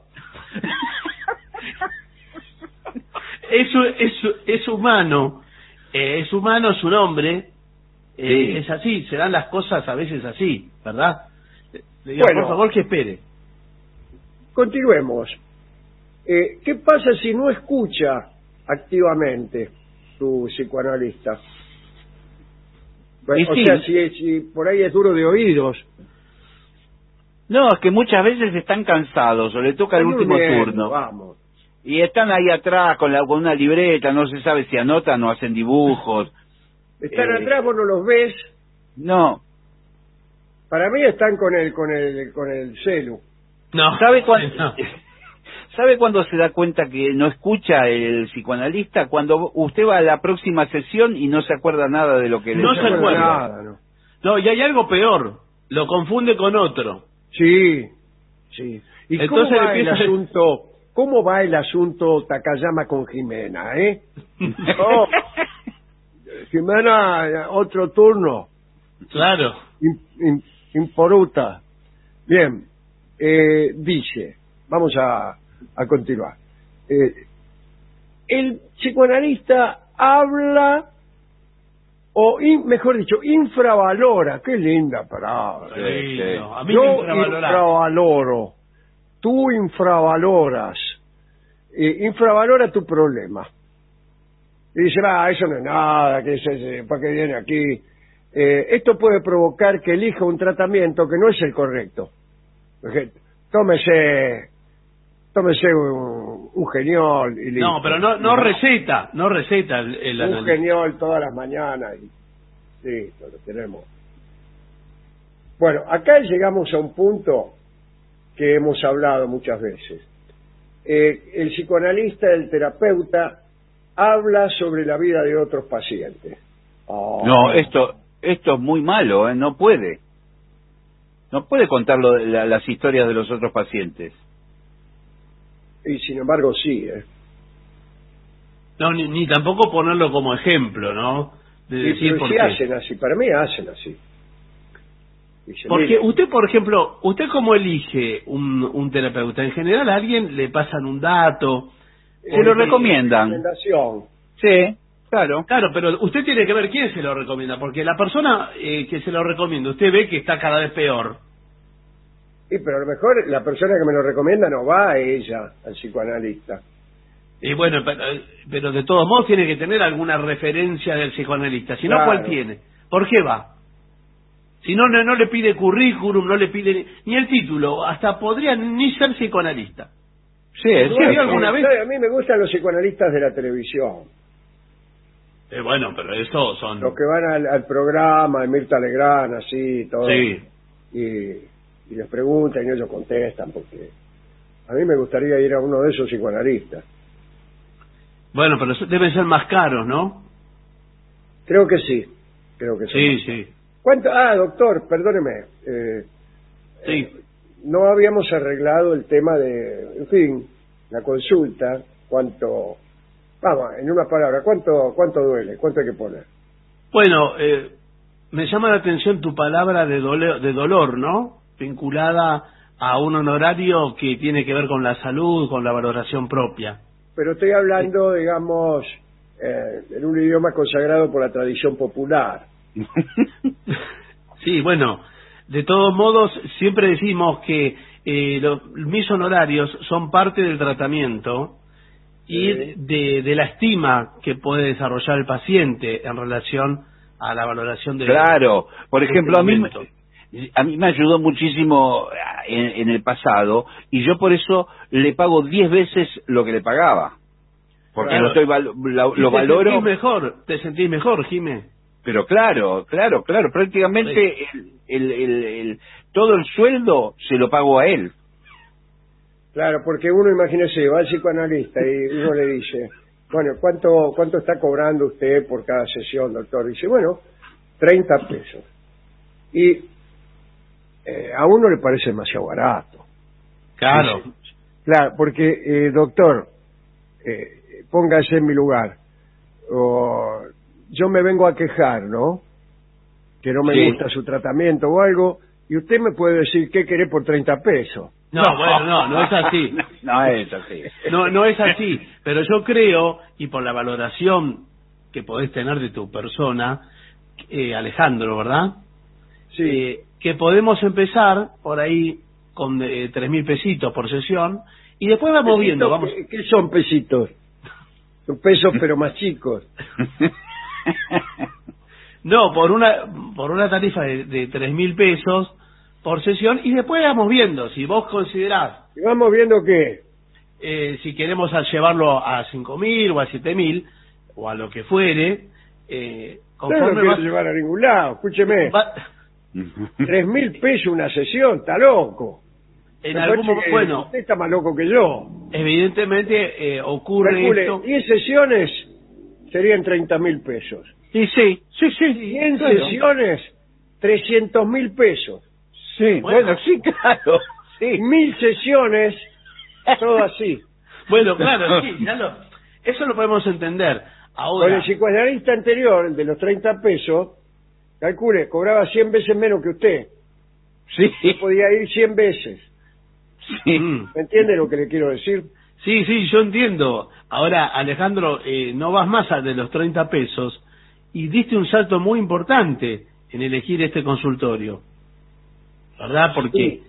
Es humano. Es humano su nombre. Sí. Es así. Se dan las cosas a veces así, ¿verdad? Le digo, Bueno. por favor, que espere. Continuemos. ¿Qué pasa si no escucha activamente tu psicoanalista? Y O sí. sea, si por ahí es duro de oídos. No, es que muchas veces están cansados o le toca el último Durmiendo, turno. Vamos. Y están ahí atrás con una libreta, no se sabe si anotan o hacen dibujos. Están atrás, vos no los ves. No. Para mí están con el celu. No. ¿Sabe cuándo? No. ¿Sabe cuándo se da cuenta que no escucha el psicoanalista? Cuando usted va a la próxima sesión y no se acuerda nada de lo que No le se acuerda. Nada, no. No, y hay algo peor. Lo confunde con otro. Sí. ¿Y Entonces cómo va el empieza- asunto? ¿Cómo va el asunto Takayama con Jimena, Oh, Jimena, otro turno. Claro. Imporuta. Bien. Dice, vamos a continuar. El psicoanalista habla, mejor dicho, infravalora. Qué linda palabra. Sí, sí. no, a mí Yo me infravalora. infravaloro. Tú infravaloras. Infravalora tu problema. Y dice, eso no es nada, ¿para qué viene aquí? esto puede provocar que elija un tratamiento que no es el correcto. Porque tómese un geniol y listo. No, pero no receta el un análisis. geniol todas las mañanas y listo, lo tenemos. Bueno, acá llegamos a un punto que hemos hablado muchas veces. El psicoanalista, el terapeuta, habla sobre la vida de otros pacientes. No, esto es muy malo, no puede contar las historias de los otros pacientes. Y sin embargo sí, No, ni tampoco ponerlo como ejemplo, ¿no? De decir pero por sí qué. hacen así, para mí hacen así. Dice, Porque mire, usted, por ejemplo, ¿usted cómo elige un terapeuta? En general a alguien le pasan un dato. Se lo recomiendan. recomendación. Sí, claro. Claro, pero usted tiene que ver quién se lo recomienda, porque la persona que se lo recomienda, usted ve que está cada vez peor. Sí, pero a lo mejor la persona que me lo recomienda no va a ella, al psicoanalista. Y bueno, pero de todos modos tiene que tener alguna referencia del psicoanalista. Si no, Claro. ¿cuál tiene? ¿Por qué va? Si no le pide currículum, no le pide ni el título, hasta podría ni ser psicoanalista. Sí, es ¿Usted vio cierto. alguna vez? A mí me gustan los psicoanalistas de la televisión. Bueno, pero eso son... Los que van al programa, de Mirta Legrand, así, todo. Sí. Y les preguntan y ellos contestan, porque a mí me gustaría ir a uno de esos psicoanalistas. Bueno, pero deben ser más caros, ¿no? Creo que sí. Sí, sí. ¿Cuánto? Doctor, perdóneme. Sí. No habíamos arreglado el tema de, en fin, la consulta. ¿Cuánto? Vamos, en una palabra, ¿cuánto duele? ¿Cuánto hay que poner? Bueno, me llama la atención tu palabra de dolor, ¿no? Vinculada a un honorario que tiene que ver con la salud, con la valoración propia. Pero estoy hablando, digamos, en un idioma consagrado por la tradición popular. Sí, bueno, de todos modos, siempre decimos que mis honorarios son parte del tratamiento y de la estima que puede desarrollar el paciente en relación a la valoración de... Claro, por ejemplo, a mí momento. me ayudó muchísimo en el pasado y yo por eso le pago 10 veces lo que le pagaba. Porque Claro. lo valoro. Te sentís mejor, Jimé. Pero claro, prácticamente todo el sueldo se lo pago a él. Claro, porque uno, imagínese, va al psicoanalista y uno le dice, bueno, ¿cuánto está cobrando usted por cada sesión, doctor? Dice, bueno, 30 pesos. Y a uno le parece demasiado barato. Claro. Dice, claro, porque, doctor, póngase en mi lugar. O yo me vengo a quejar, ¿no? Que no me Sí. gusta su tratamiento o algo, y usted me puede decir qué querés por 30 pesos. No, bueno, no es así. No es así. No es así, pero yo creo, y por la valoración que podés tener de tu persona, Alejandro, ¿verdad? Sí. Que podemos empezar por ahí con 3.000 pesitos por sesión, y después vamos viendo, vamos... ¿Qué son pesitos? Son pesos pero más chicos. No, por una tarifa de 3.000 pesos por sesión, y después vamos viendo, si vos considerás... Y vamos viendo qué. Si queremos llevarlo a 5.000 o a 7.000 o a lo que fuere, No conforme lo quiero vas- llevar a ningún lado, escúcheme. va- 3.000 pesos una sesión, está loco. en Me algún parece momento, que bueno, usted está más loco que yo. evidentemente ocurre Calcule, esto. 10 sesiones serían 30.000 pesos. Y sí. 100 sesiones, 300.000 pesos. Sí, bueno, sí, claro. Sí. 1.000 sesiones, todo así. Bueno, claro, sí, eso lo podemos entender. Con Ahora, el psicoanalista anterior, el de los 30 pesos, calcule, cobraba 100 veces menos que usted. Sí. Yo podía ir 100 veces. Sí. ¿Me entiende lo que le quiero decir? sí, yo entiendo. Ahora, Alejandro, no vas más a de los 30 pesos y diste un salto muy importante en elegir este consultorio, ¿verdad? Porque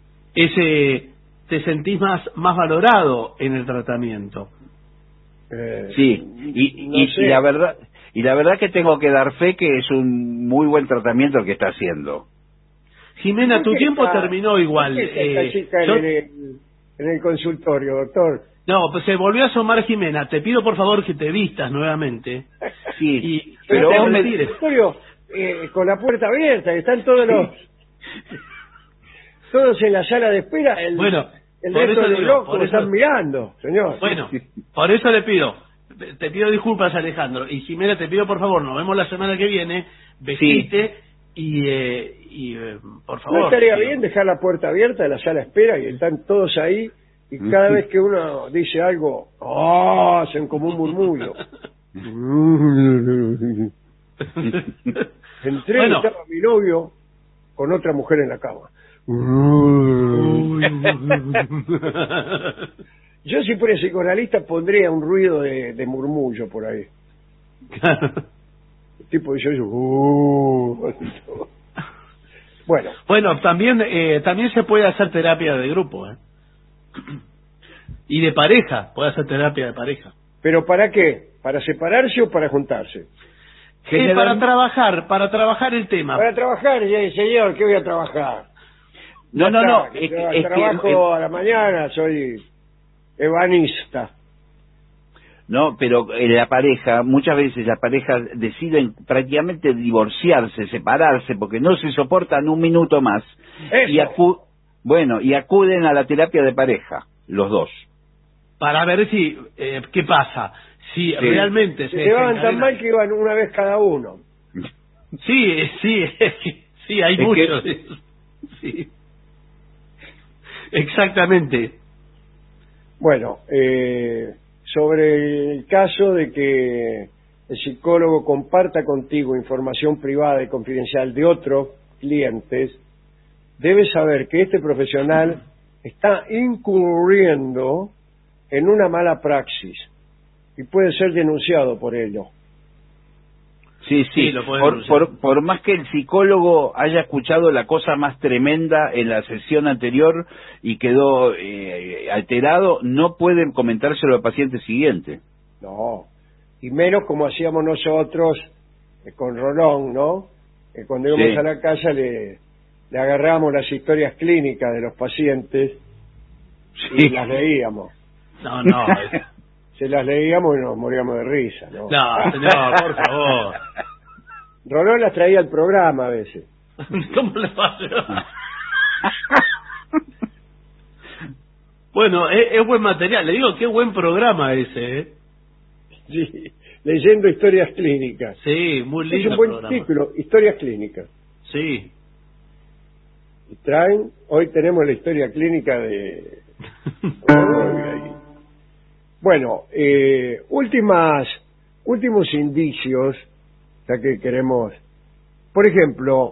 te sentís más valorado en el tratamiento. Sí, no y sé. la verdad, Y la verdad que tengo que dar fe que es un muy buen tratamiento el que está haciendo. Jimena, tu tiempo terminó igual. ¿Por qué está esta chica en el consultorio, doctor? No, pues se volvió a asomar Jimena. Te pido por favor que te vistas nuevamente. Sí, pero vos en me el consultorio con la puerta abierta, que están todos en la sala de espera. Bueno, el resto de los locos están mirando, señor. Bueno, por eso le pido. Te pido disculpas, Alejandro. Y Jimena, te pido por favor, nos vemos la semana que viene. Vestite y por favor. ¿No estaría bien dejar la puerta abierta de la sala de espera y están todos ahí? Y cada vez que uno dice algo, hacen como un murmullo. Entré y estaba mi novio con otra mujer en la cama. Yo, si fuera psicoanalista, pondría un ruido de murmullo por ahí. El tipo dice Bueno, también se puede hacer terapia de grupo, y de pareja, puede hacer terapia de pareja. ¿Pero para qué? ¿Para separarse o para juntarse? Para trabajar el tema. Para trabajar, señor, ¿qué voy a trabajar? No. Trabajo a la mañana, soy ebanista. No, pero la pareja, muchas veces las parejas deciden prácticamente divorciarse, separarse, porque no se soportan un minuto más. Y acuden a la terapia de pareja, los dos. Para ver si, ¿qué pasa? Si realmente se llevaban tan mal que iban una vez cada uno. Sí, hay muchos. Sí. Exactamente. Bueno, sobre el caso de que el psicólogo comparta contigo información privada y confidencial de otros clientes, debes saber que este profesional está incurriendo en una mala praxis y puede ser denunciado por ello. Sí, por más que el psicólogo haya escuchado la cosa más tremenda en la sesión anterior y quedó alterado, no puede comentárselo al paciente siguiente. No, y menos como hacíamos nosotros con Rolón, ¿no? Cuando íbamos a la casa le agarramos las historias clínicas de los pacientes y las leíamos. No. Se las leíamos y nos moríamos de risa, ¿no? No, por favor. Rolón las traía al programa a veces. ¿Cómo le pasa? Bueno, es buen material. Le digo, qué buen programa ese, Sí, leyendo historias clínicas. Sí, muy lindo. Es un buen programa. título, historias clínicas. Sí. Y hoy tenemos la historia clínica de... Bueno, últimos indicios, ya que queremos... Por ejemplo,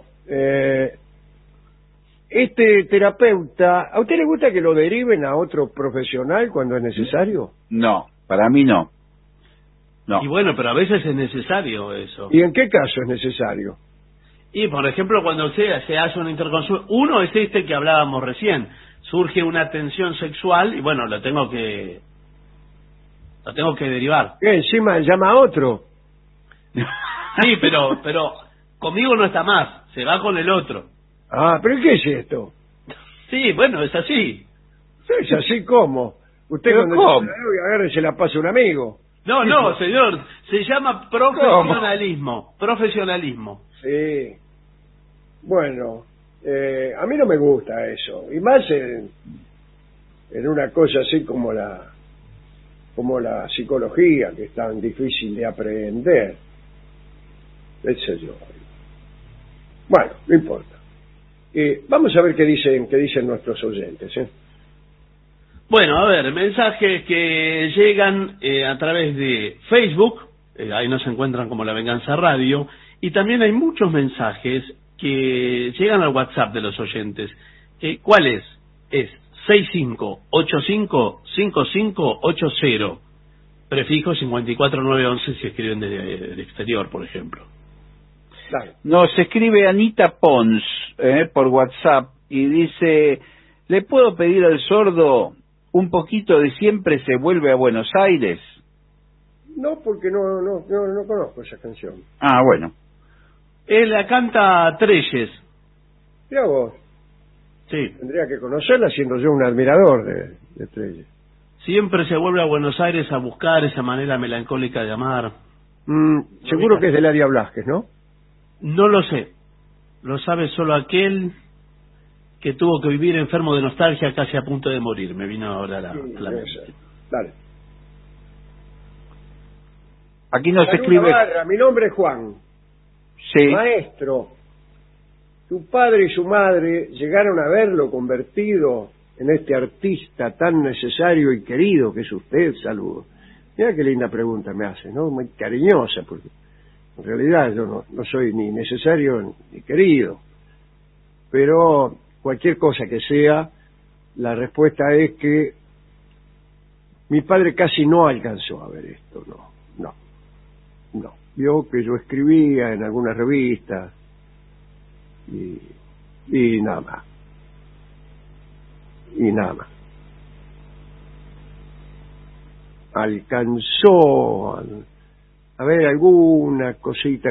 este terapeuta, ¿a usted le gusta que lo deriven a otro profesional cuando es necesario? No, para mí no. Y bueno, pero a veces es necesario eso. ¿Y en qué caso es necesario? Y, por ejemplo, cuando se hace una interconsulta, uno es este que hablábamos recién, surge una tensión sexual y bueno, lo tengo que derivar. Encima llama a otro. Sí, pero conmigo no está más, se va con el otro. Ah, ¿pero qué es esto? Sí, bueno, es así. ¿Es así como? Usted cuando agarre se la pasa a un amigo. No, señor, se llama profesionalismo. Profesionalismo. Sí. Bueno, a mí no me gusta eso. Y más en una cosa así como la psicología, que es tan difícil de aprender. Qué sé yo. Bueno, no importa. Vamos a ver qué dicen nuestros oyentes. Bueno, a ver, mensajes que llegan a través de Facebook, ahí nos encuentran como La Venganza Radio, y también hay muchos mensajes que llegan al WhatsApp de los oyentes. ¿Cuál es? Es 65855580, prefijo 54911 si escriben del exterior, por ejemplo. Claro. Nos escribe Anita Pons por WhatsApp y dice: ¿le puedo pedir al sordo un poquito de Siempre se vuelve a Buenos Aires? No, porque no conozco esa canción. Ah, bueno. Él la canta Trelles. Mira vos, Sí. tendría que conocerla siendo yo un admirador de Trelles. Siempre se vuelve a Buenos Aires a buscar esa manera melancólica de amar. Seguro que es de Ladia Blasquez, ¿no? No lo sé. Lo sabe solo aquel que tuvo que vivir enfermo de nostalgia casi a punto de morir. Me vino ahora la mente. Dale. Aquí nos Carulla escribe... Barra, mi nombre es Juan. Sí. Maestro, su padre y su madre llegaron a verlo convertido en este artista tan necesario y querido que es usted. Saludos. Mira qué linda pregunta me hace, ¿no? Muy cariñosa, porque en realidad yo no soy ni necesario ni querido. Pero cualquier cosa que sea, la respuesta es que mi padre casi no alcanzó a ver esto, no. Vio que yo escribía en algunas revistas y nada más. Alcanzó a ver alguna cosita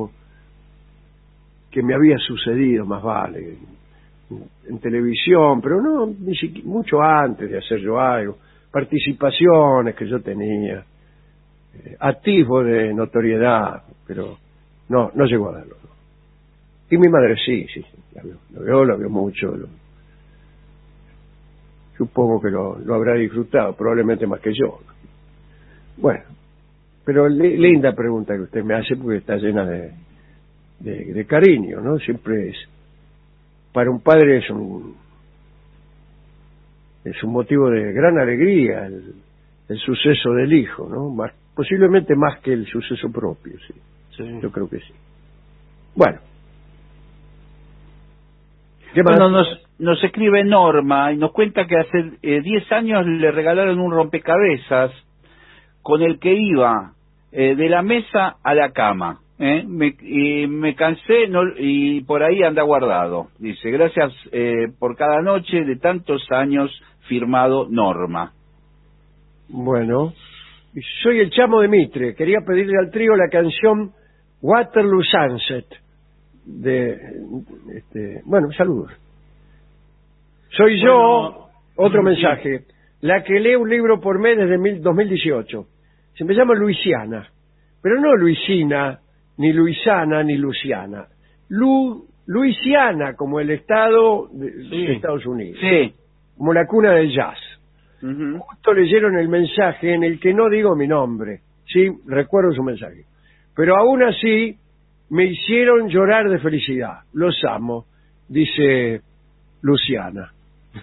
que me había sucedido, más vale, en televisión, pero no, ni siquiera, mucho antes de hacer yo algo, participaciones que yo tenía, atisbo de notoriedad, pero no llegó a verlo. Y mi madre sí, la vio mucho, supongo que lo habrá disfrutado, probablemente más que yo. Bueno, pero linda pregunta que usted me hace, porque está llena de cariño, ¿no? Siempre es, para un padre es un motivo de gran alegría el suceso del hijo, ¿no? Posiblemente más que el suceso propio, sí. Yo creo que sí. Bueno. ¿Qué más? Bueno, nos escribe Norma y nos cuenta que hace 10 años le regalaron un rompecabezas con el que iba de la mesa a la cama. Me cansé y por ahí anda guardado. Dice, gracias por cada noche de tantos años, firmado Norma. Bueno, soy el Chamo de Mitre. Quería pedirle al trío la canción Waterloo Sunset bueno, saludos. Soy yo, otro mensaje, la que lee un libro por mes desde 2018. Se me llama Luisiana, pero no Luisina, ni Luisana, ni Luciana. Luisiana, como el estado de Estados Unidos. Sí. Como la cuna del jazz. Justo leyeron el mensaje en el que no digo mi nombre. Sí, recuerdo su mensaje. Pero aún así me hicieron llorar de felicidad. Los amo, dice Luciana.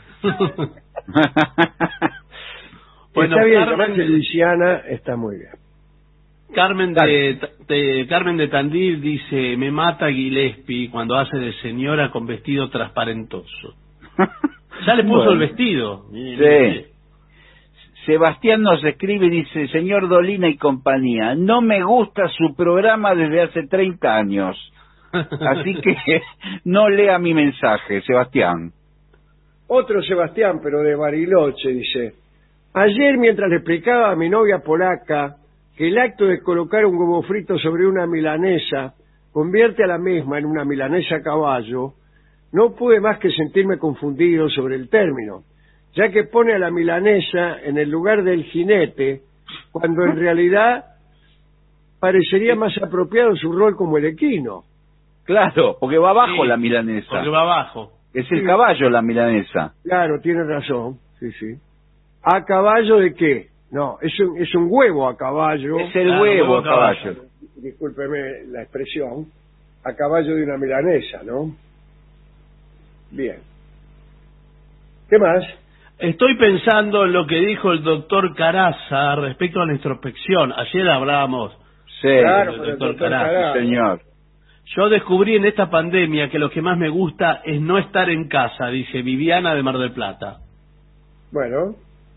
Bueno, está bien, Carmen, que Luisiana está muy bien. Carmen Carmen de Tandil dice, me mata Gillespie cuando hace de señora con vestido transparentoso. Ya le puso el vestido. Sí. Sebastián nos escribe y dice, señor Dolina y compañía, no me gusta su programa desde hace 30 años. Así que no lea mi mensaje, Sebastián. Otro Sebastián, pero de Bariloche, dice, ayer mientras le explicaba a mi novia polaca que el acto de colocar un huevo frito sobre una milanesa convierte a la misma en una milanesa a caballo, no pude más que sentirme confundido sobre el término, ya que pone a la milanesa en el lugar del jinete, cuando en realidad parecería más apropiado su rol como el equino. Claro, porque va abajo la milanesa. Porque va abajo. Es el caballo la milanesa. Claro, tiene razón, sí. ¿A caballo de qué? No, es un huevo a caballo. Es el huevo a caballo. Discúlpeme la expresión, a caballo de una milanesa, ¿no? Bien. ¿Qué más? Estoy pensando en lo que dijo el doctor Caraza respecto a la introspección. Ayer hablábamos Claro, del con el doctor Caraza. Señor. Yo descubrí en esta pandemia que lo que más me gusta es no estar en casa, dice Viviana de Mar del Plata. Bueno.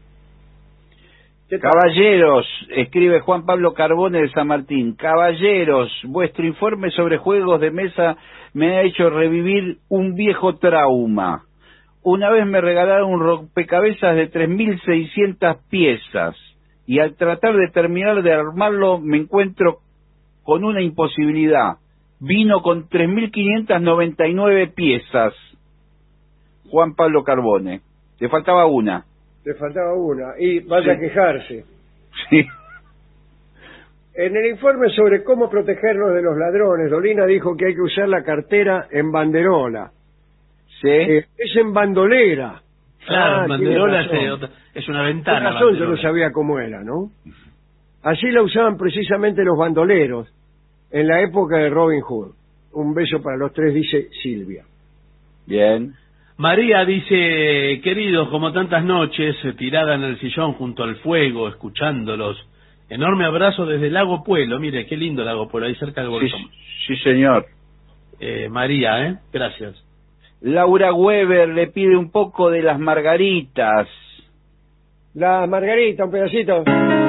Caballeros, escribe Juan Pablo Carbone de San Martín. Caballeros, vuestro informe sobre juegos de mesa me ha hecho revivir un viejo trauma. Una vez me regalaron un rompecabezas de 3.600 piezas y al tratar de terminar de armarlo me encuentro con una imposibilidad. Vino con 3.599 piezas. Juan Pablo Carbone. Le faltaba una. Le faltaba una. Y vaya a quejarse. Sí. En el informe sobre cómo protegernos de los ladrones, Dolina dijo que hay que usar la cartera en banderola. Sí. Es en bandolera. Claro, banderola es una ventana. Con razón, yo no sabía cómo era, ¿no? Así la usaban precisamente los bandoleros en la época de Robin Hood. Un beso para los tres, dice Silvia. Bien. María dice, queridos, como tantas noches, tirada en el sillón junto al fuego, escuchándolos. Enorme abrazo desde Lago Puelo. Mire, qué lindo Lago Puelo, ahí cerca del Bolsón. Sí, señor. María, gracias. Laura Weber le pide un poco de las margaritas. La margarita, un pedacito.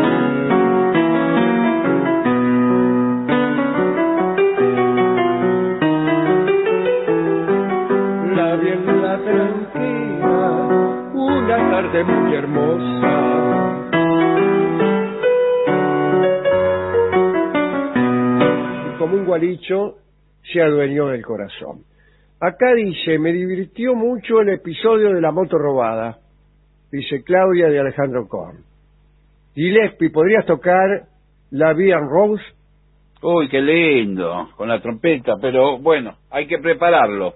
La vida tranquila, una tarde muy hermosa. Y como un gualicho se adueñó del corazón. Acá dice, me divirtió mucho el episodio de la moto robada, dice Claudia de Alejandro Korn. Gillespie, ¿podrías tocar la Vie en Rose? Uy, qué lindo, con la trompeta, pero bueno, hay que prepararlo.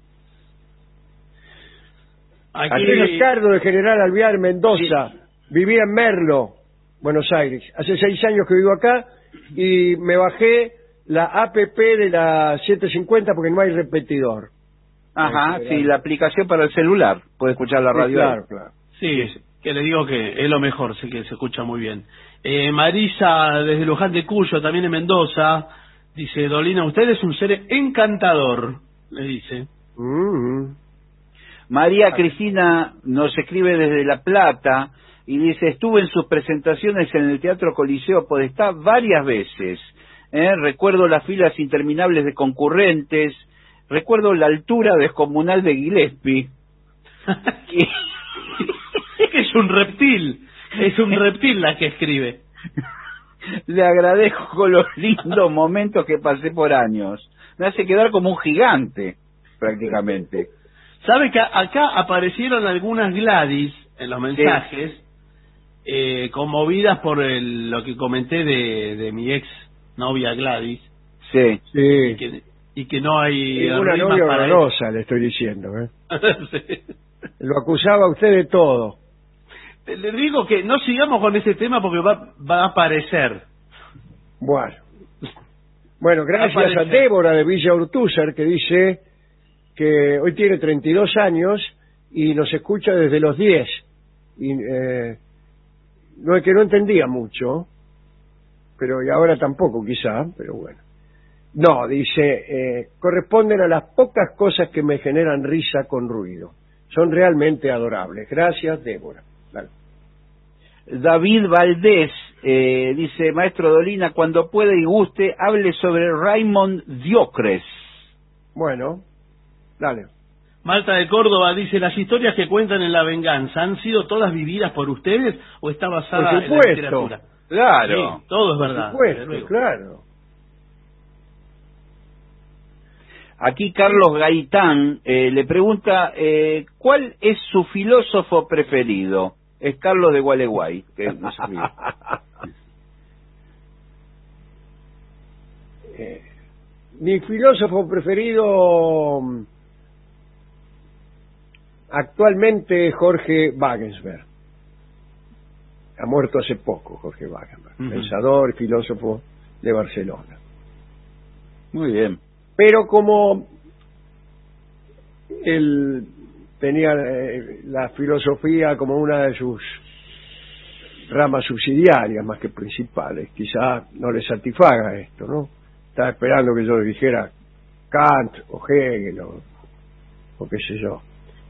Aquí Ricardo de General Alvear, Mendoza, sí. Vivía en Merlo, Buenos Aires. Hace 6 años que vivo acá y me bajé la APP de la 750 porque no hay repetidor. Ajá, sí, la aplicación para el celular. Puede escuchar la radio. Claro, claro. Sí, que le digo que es lo mejor, sí que se escucha muy bien. Marisa, desde Luján de Cuyo, también en Mendoza, dice, Dolina, usted es un ser encantador, le dice. María Cristina nos escribe desde La Plata y dice, estuve en sus presentaciones en el Teatro Coliseo Podestá varias veces. Recuerdo las filas interminables de concurrentes, recuerdo la altura descomunal de Gillespie. Es un reptil la que escribe. Le agradezco los lindos momentos que pasé por años. Me hace quedar como un gigante, prácticamente. ¿Sabe que acá aparecieron algunas Gladys en los mensajes, conmovidas por lo que comenté de mi ex novia Gladys? Sí. Y que no hay una novia horrorosa, le estoy diciendo. Sí. Lo acusaba a usted de todo. Le digo que no sigamos con ese tema porque va a aparecer. Bueno, gracias a Débora de Villa Urtúzar, que dice que hoy tiene 32 años y nos escucha desde los 10. Y, no es que no entendía mucho, pero y ahora tampoco quizá, pero bueno. No, dice, corresponden a las pocas cosas que me generan risa con ruido. Son realmente adorables. Gracias, Débora. Dale. David Valdés dice, maestro Dolina, cuando pueda y guste, hable sobre Raymond Diocres. Bueno, dale. Marta de Córdoba dice, ¿las historias que cuentan en La Venganza han sido todas vividas por ustedes o está basada en la literatura? Claro. Sí, todo es verdad. Por supuesto, claro. Aquí Carlos Gaitán le pregunta, ¿cuál es su filósofo preferido? Es Carlos de Gualeguay, que no sabía. Mi filósofo preferido actualmente es Jorge Wagensberg. Ha muerto hace poco Jorge Wagensberg, pensador y filósofo de Barcelona. Muy bien. Pero como él tenía la filosofía como una de sus ramas subsidiarias más que principales, quizá no le satisfaga esto, ¿no? Estaba esperando que yo le dijera Kant o Hegel o qué sé yo.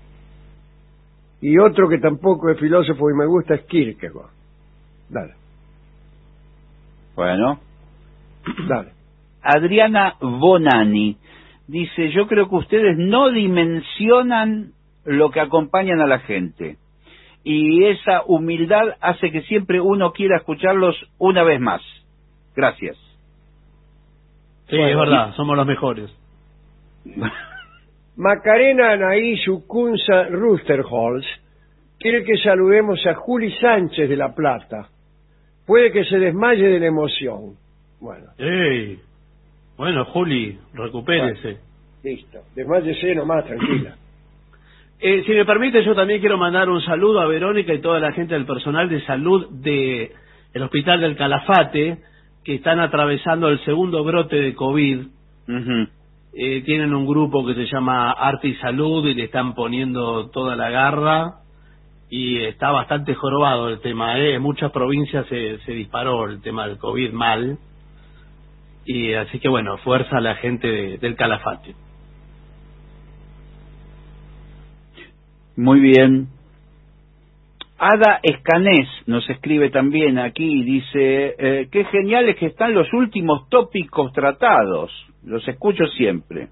Y otro que tampoco es filósofo y me gusta es Kierkegaard. Dale. Bueno. Dale. Adriana Bonani dice, yo creo que ustedes no dimensionan lo que acompañan a la gente. y esa humildad hace que siempre uno quiera escucharlos una vez más. Gracias. Sí, es verdad, somos los mejores. Macarena Anaí Sucunza Rusterholz quiere que saludemos a Juli Sánchez de La Plata. Puede que se desmaye de la emoción. Bueno. ¡Ey! Bueno, Juli, recupérese. Bueno, listo. Desmáyese nomás, tranquila. Si me permite, yo también quiero mandar un saludo a Verónica y toda la gente del personal de salud del Hospital del Calafate, que están atravesando el segundo brote de COVID. Uh-huh. Tienen un grupo que se llama Arte y Salud y le están poniendo toda la garra y está bastante jorobado el tema. En muchas provincias se disparó el tema del COVID mal, y así que bueno, fuerza a la gente del Calafate. Muy bien. Ada Escanés nos escribe también aquí, dice, qué geniales que están los últimos tópicos tratados, los escucho siempre.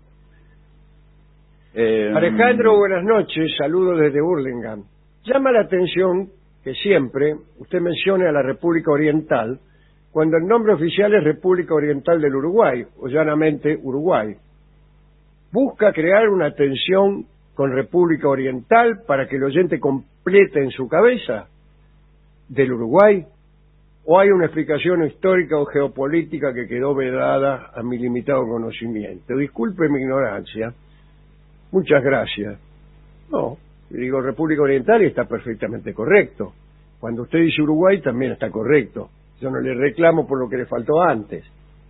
Alejandro, buenas noches, saludos desde Burlingame. Llama la atención que siempre usted mencione a la República Oriental cuando el nombre oficial es República Oriental del Uruguay, o llanamente Uruguay. Busca crear una tensión con República Oriental para que el oyente complete en su cabeza del Uruguay, o hay una explicación histórica o geopolítica que quedó vedada a mi limitado conocimiento. Disculpe mi ignorancia. Muchas gracias. No, digo República Oriental y está perfectamente correcto. Cuando usted dice Uruguay también está correcto. Yo no le reclamo por lo que le faltó antes.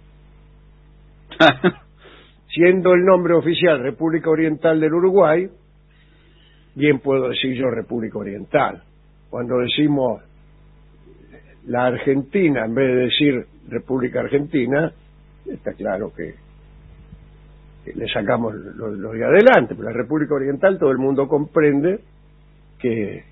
Siendo el nombre oficial República Oriental del Uruguay, bien puedo decir yo República Oriental. Cuando decimos la Argentina en vez de decir República Argentina, está claro que le sacamos lo de adelante, pero la República Oriental todo el mundo comprende que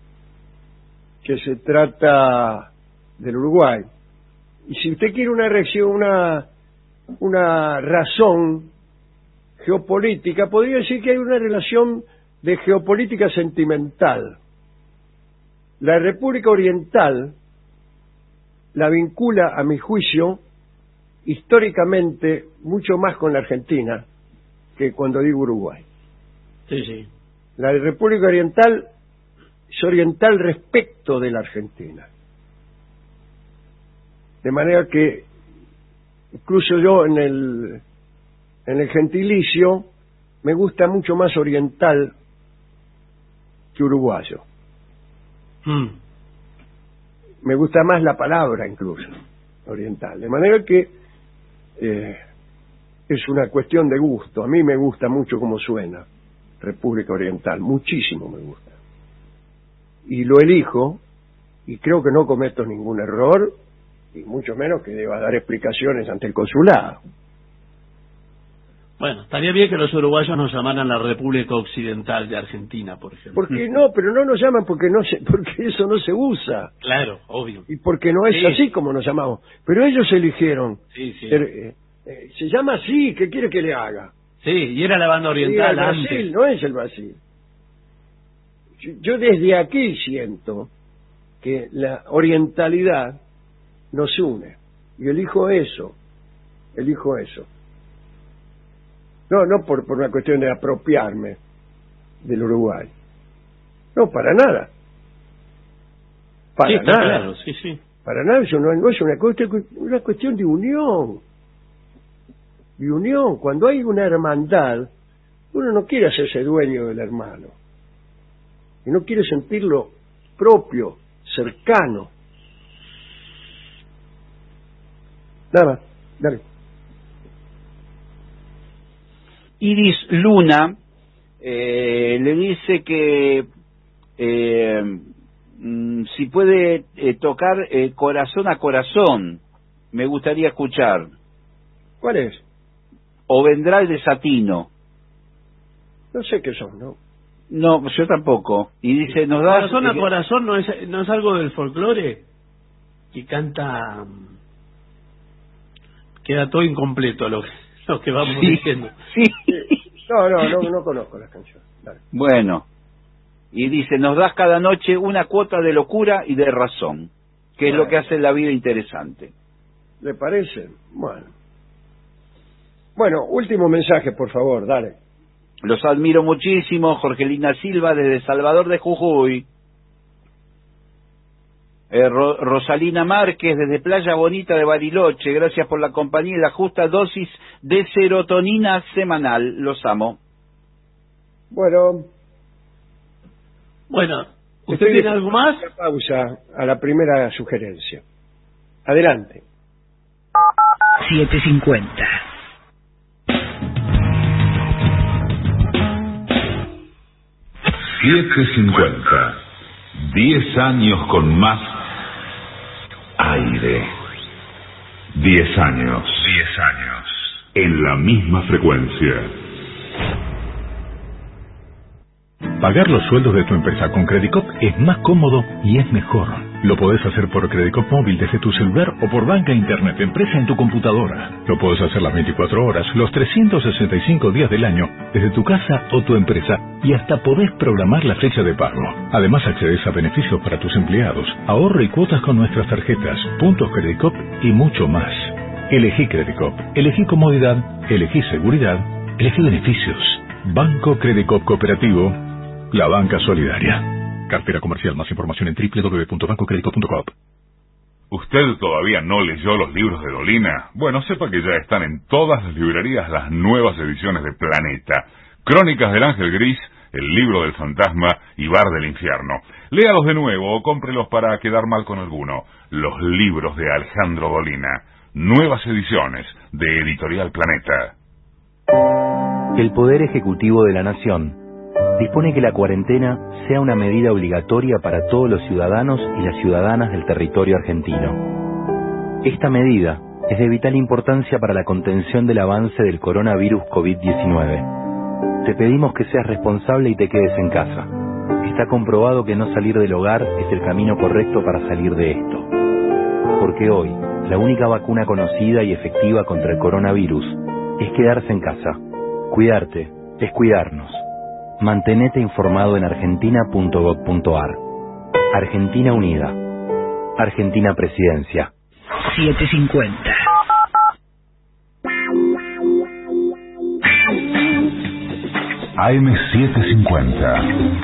se trata del Uruguay. Y si usted quiere una reacción, una razón geopolítica, podría decir que hay una relación de geopolítica sentimental. La República Oriental la vincula, a mi juicio, históricamente mucho más con la Argentina que cuando digo Uruguay. Sí, sí. La República Oriental es oriental respecto de la Argentina. De manera que incluso yo en el gentilicio me gusta mucho más oriental que uruguayo. Me gusta más la palabra incluso, oriental. De manera que es una cuestión de gusto. A mí me gusta mucho cómo suena República Oriental, muchísimo me gusta. Y lo elijo, y creo que no cometo ningún error, y mucho menos que deba dar explicaciones ante el consulado. Bueno, estaría bien que los uruguayos nos llamaran la República Occidental de Argentina, por ejemplo. ¿Por qué no? Pero no nos llaman porque eso no se usa. Claro, obvio. Y porque no es así como nos llamamos. Pero ellos eligieron. Sí, sí. Se llama así, ¿qué quiere que le haga? Sí, y era la banda oriental el Brasil, antes. No es el Brasil. Yo desde aquí siento que la orientalidad nos une. Y elijo eso. No por una cuestión de apropiarme del Uruguay. No, para nada. Para nada. Claro, sí, sí. Para nada, eso no es una cuestión de unión. De unión. Cuando hay una hermandad, uno no quiere hacerse dueño del hermano. Y no quiere sentirlo propio, cercano. Nada, dale. Iris Luna le dice que si puede tocar Corazón a Corazón, me gustaría escuchar. ¿Cuál es? O Vendrá el Desatino. No sé qué son, ¿no? No, yo tampoco. Y dice, nos da... Corazón a Corazón no es algo del folclore que canta... Queda todo incompleto lo que vamos diciendo. Sí. No conozco las canciones. Dale. Bueno, y dice, nos das cada noche una cuota de locura y de razón, que es lo que hace la vida interesante. ¿Le parece? Bueno, último mensaje, por favor, dale. Los admiro muchísimo, Jorgelina Silva desde Salvador de Jujuy. Rosalina Márquez desde Playa Bonita de Bariloche, gracias por la compañía y la justa dosis de serotonina semanal, los amo. Bueno, ¿usted tiene algo más? Pausa a la primera sugerencia. Adelante. 7:50. $7.50. 10 años con más aire. 10 años. 10 años. En la misma frecuencia. Pagar los sueldos de tu empresa con Credicop es más cómodo y es mejor. Lo podés hacer por Credicop móvil desde tu celular o por banca internet empresa en tu computadora. Lo podés hacer las 24 horas, los 365 días del año, desde tu casa o tu empresa, y hasta podés programar la fecha de pago. Además accedes a beneficios para tus empleados, ahorro y cuotas con nuestras tarjetas, puntos Credicop y mucho más. Elegí Credicop, elegí comodidad, elegí seguridad, elegí beneficios. Banco Credicop Cooperativo, la banca solidaria. Cartera comercial. Más información en www.bancocredicop.com. ¿Usted todavía no leyó los libros de Dolina? Bueno, sepa que ya están en todas las librerías las nuevas ediciones de Planeta. Crónicas del Ángel Gris, El Libro del Fantasma y Bar del Infierno. Léalos de nuevo o cómprelos para quedar mal con alguno. Los libros de Alejandro Dolina. Nuevas ediciones de Editorial Planeta. El Poder Ejecutivo de la Nación dispone que la cuarentena sea una medida obligatoria para todos los ciudadanos y las ciudadanas del territorio argentino. Esta medida es de vital importancia para la contención del avance del coronavirus COVID-19. Te pedimos que seas responsable y te quedes en casa. Está comprobado que no salir del hogar es el camino correcto para salir de esto. Porque hoy, la única vacuna conocida y efectiva contra el coronavirus es quedarse en casa. Cuidarte es cuidarnos. Mantenete informado en argentina.gov.ar. Argentina Unida. Argentina Presidencia. 7:50. AM750.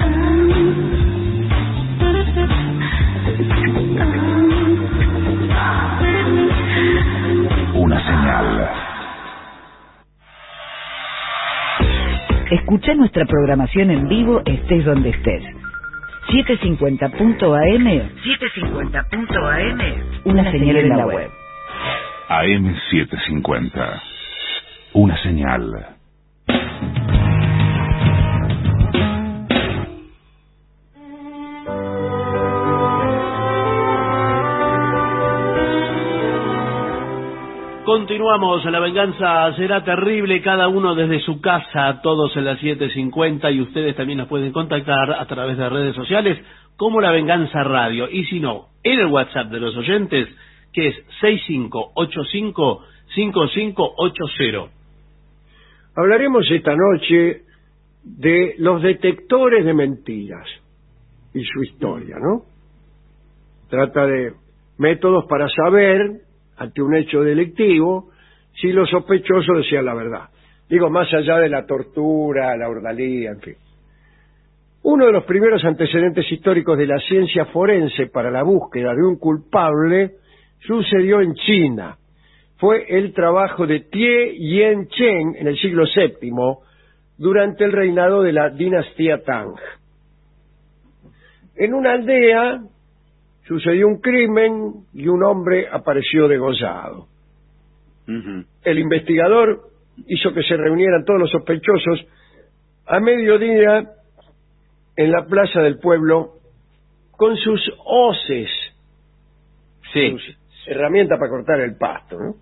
Una señal. Escucha nuestra programación en vivo, estés donde estés. 750.am. 750.am. Una señal en la web. AM750. Una señal. Continuamos, La Venganza Será Terrible, cada uno desde su casa, todos en las 7:50, y ustedes también nos pueden contactar a través de redes sociales como La Venganza Radio, y si no, en el WhatsApp de los oyentes, que es 6585-5580. Hablaremos esta noche de los detectores de mentiras y su historia, ¿no? Trata de métodos para saber, ante un hecho delictivo, si los sospechosos decían la verdad. Digo, más allá de la tortura, la ordalía, en fin. Uno de los primeros antecedentes históricos de la ciencia forense para la búsqueda de un culpable sucedió en China. Fue el trabajo de Tie Yen Chen en el siglo VII, durante el reinado de la dinastía Tang. En una aldea sucedió un crimen y un hombre apareció degollado. El investigador hizo que se reunieran todos los sospechosos a mediodía en la plaza del pueblo con sus hoces, sus herramientas para cortar el pasto, ¿no?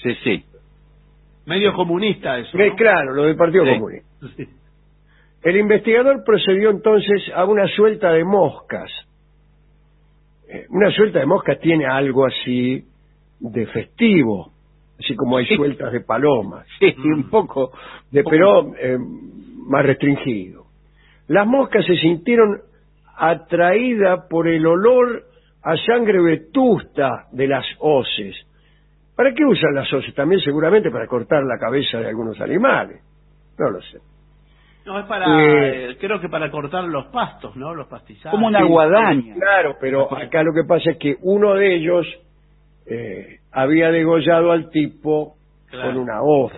Medio comunista eso, ¿no? Claro, lo del Partido Comunista. Sí. El investigador procedió entonces a una suelta de moscas. Una suelta de moscas tiene algo así de festivo, así como hay sueltas de palomas. Un poco. Pero más restringido. Las moscas se sintieron atraída por el olor a sangre vetusta de las hoces. ¿Para qué usan las hoces? También seguramente para cortar la cabeza de algunos animales. No lo sé. No, es para, creo que para cortar los pastos, ¿no? Los pastizales. Como una guadaña. Claro, pero acá lo que pasa es que uno de ellos había degollado al tipo con una hoz.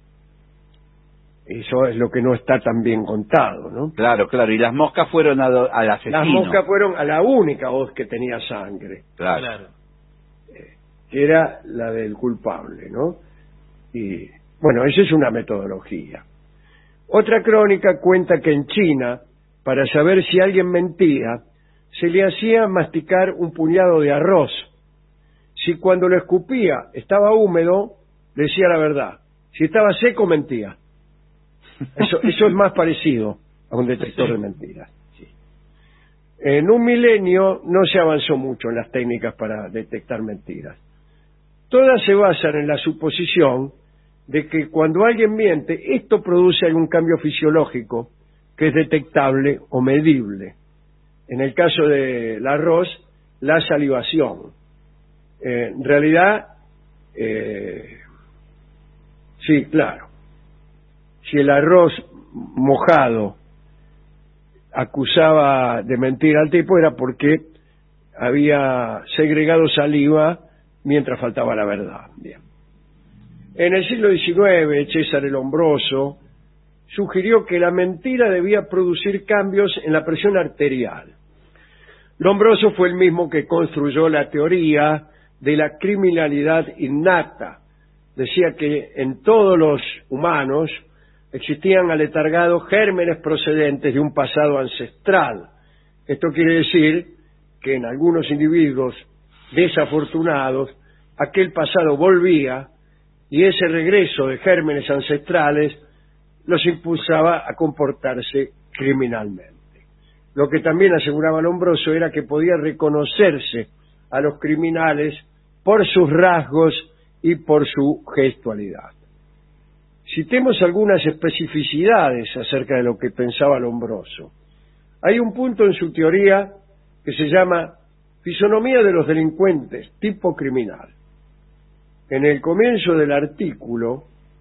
Eso es lo que no está tan bien contado, ¿no? Claro, claro. Y las moscas fueron al asesino. Las moscas fueron a la única hoz que tenía sangre. Claro. Que era la del culpable, ¿no? Y bueno, esa es una metodología. Otra crónica cuenta que en China, para saber si alguien mentía, se le hacía masticar un puñado de arroz. Si cuando lo escupía estaba húmedo, decía la verdad. Si estaba seco, mentía. Eso es más parecido a un detector de mentiras. Sí. En un milenio no se avanzó mucho en las técnicas para detectar mentiras. Todas se basan en la suposición de que cuando alguien miente, esto produce algún cambio fisiológico que es detectable o medible. En el caso del arroz, la salivación. En realidad, sí, claro. Si el arroz mojado acusaba de mentir al tipo, era porque había segregado saliva mientras faltaba la verdad. Bien. En el siglo XIX, César el Hombroso sugirió que la mentira debía producir cambios en la presión arterial. Lombroso fue el mismo que construyó la teoría de la criminalidad innata. Decía que en todos los humanos existían aletargados gérmenes procedentes de un pasado ancestral. Esto quiere decir que en algunos individuos desafortunados aquel pasado volvía y ese regreso de gérmenes ancestrales los impulsaba a comportarse criminalmente. Lo que también aseguraba Lombroso era que podía reconocerse a los criminales por sus rasgos y por su gestualidad. Citemos algunas especificidades acerca de lo que pensaba Lombroso. Hay un punto en su teoría que se llama fisonomía de los delincuentes, tipo criminal. En el comienzo del artículo,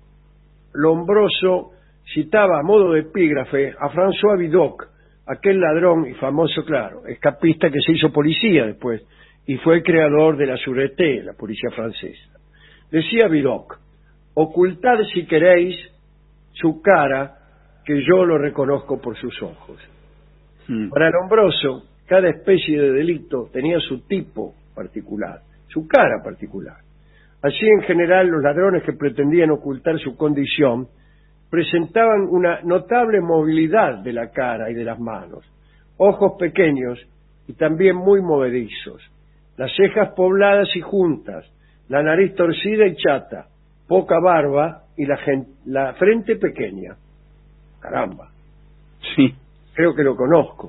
Lombroso citaba a modo de epígrafe a François Vidocq, aquel ladrón y famoso, claro, escapista que se hizo policía después y fue el creador de la Sûreté, la policía francesa. Decía Vidocq: ocultad si queréis su cara, que yo lo reconozco por sus ojos. Para Lombroso, cada especie de delito tenía su tipo particular, su cara particular. Así, en general, los ladrones que pretendían ocultar su condición presentaban una notable movilidad de la cara y de las manos, ojos pequeños y también muy movedizos, las cejas pobladas y juntas, la nariz torcida y chata, poca barba y la frente pequeña. Caramba. Sí. Creo que lo conozco.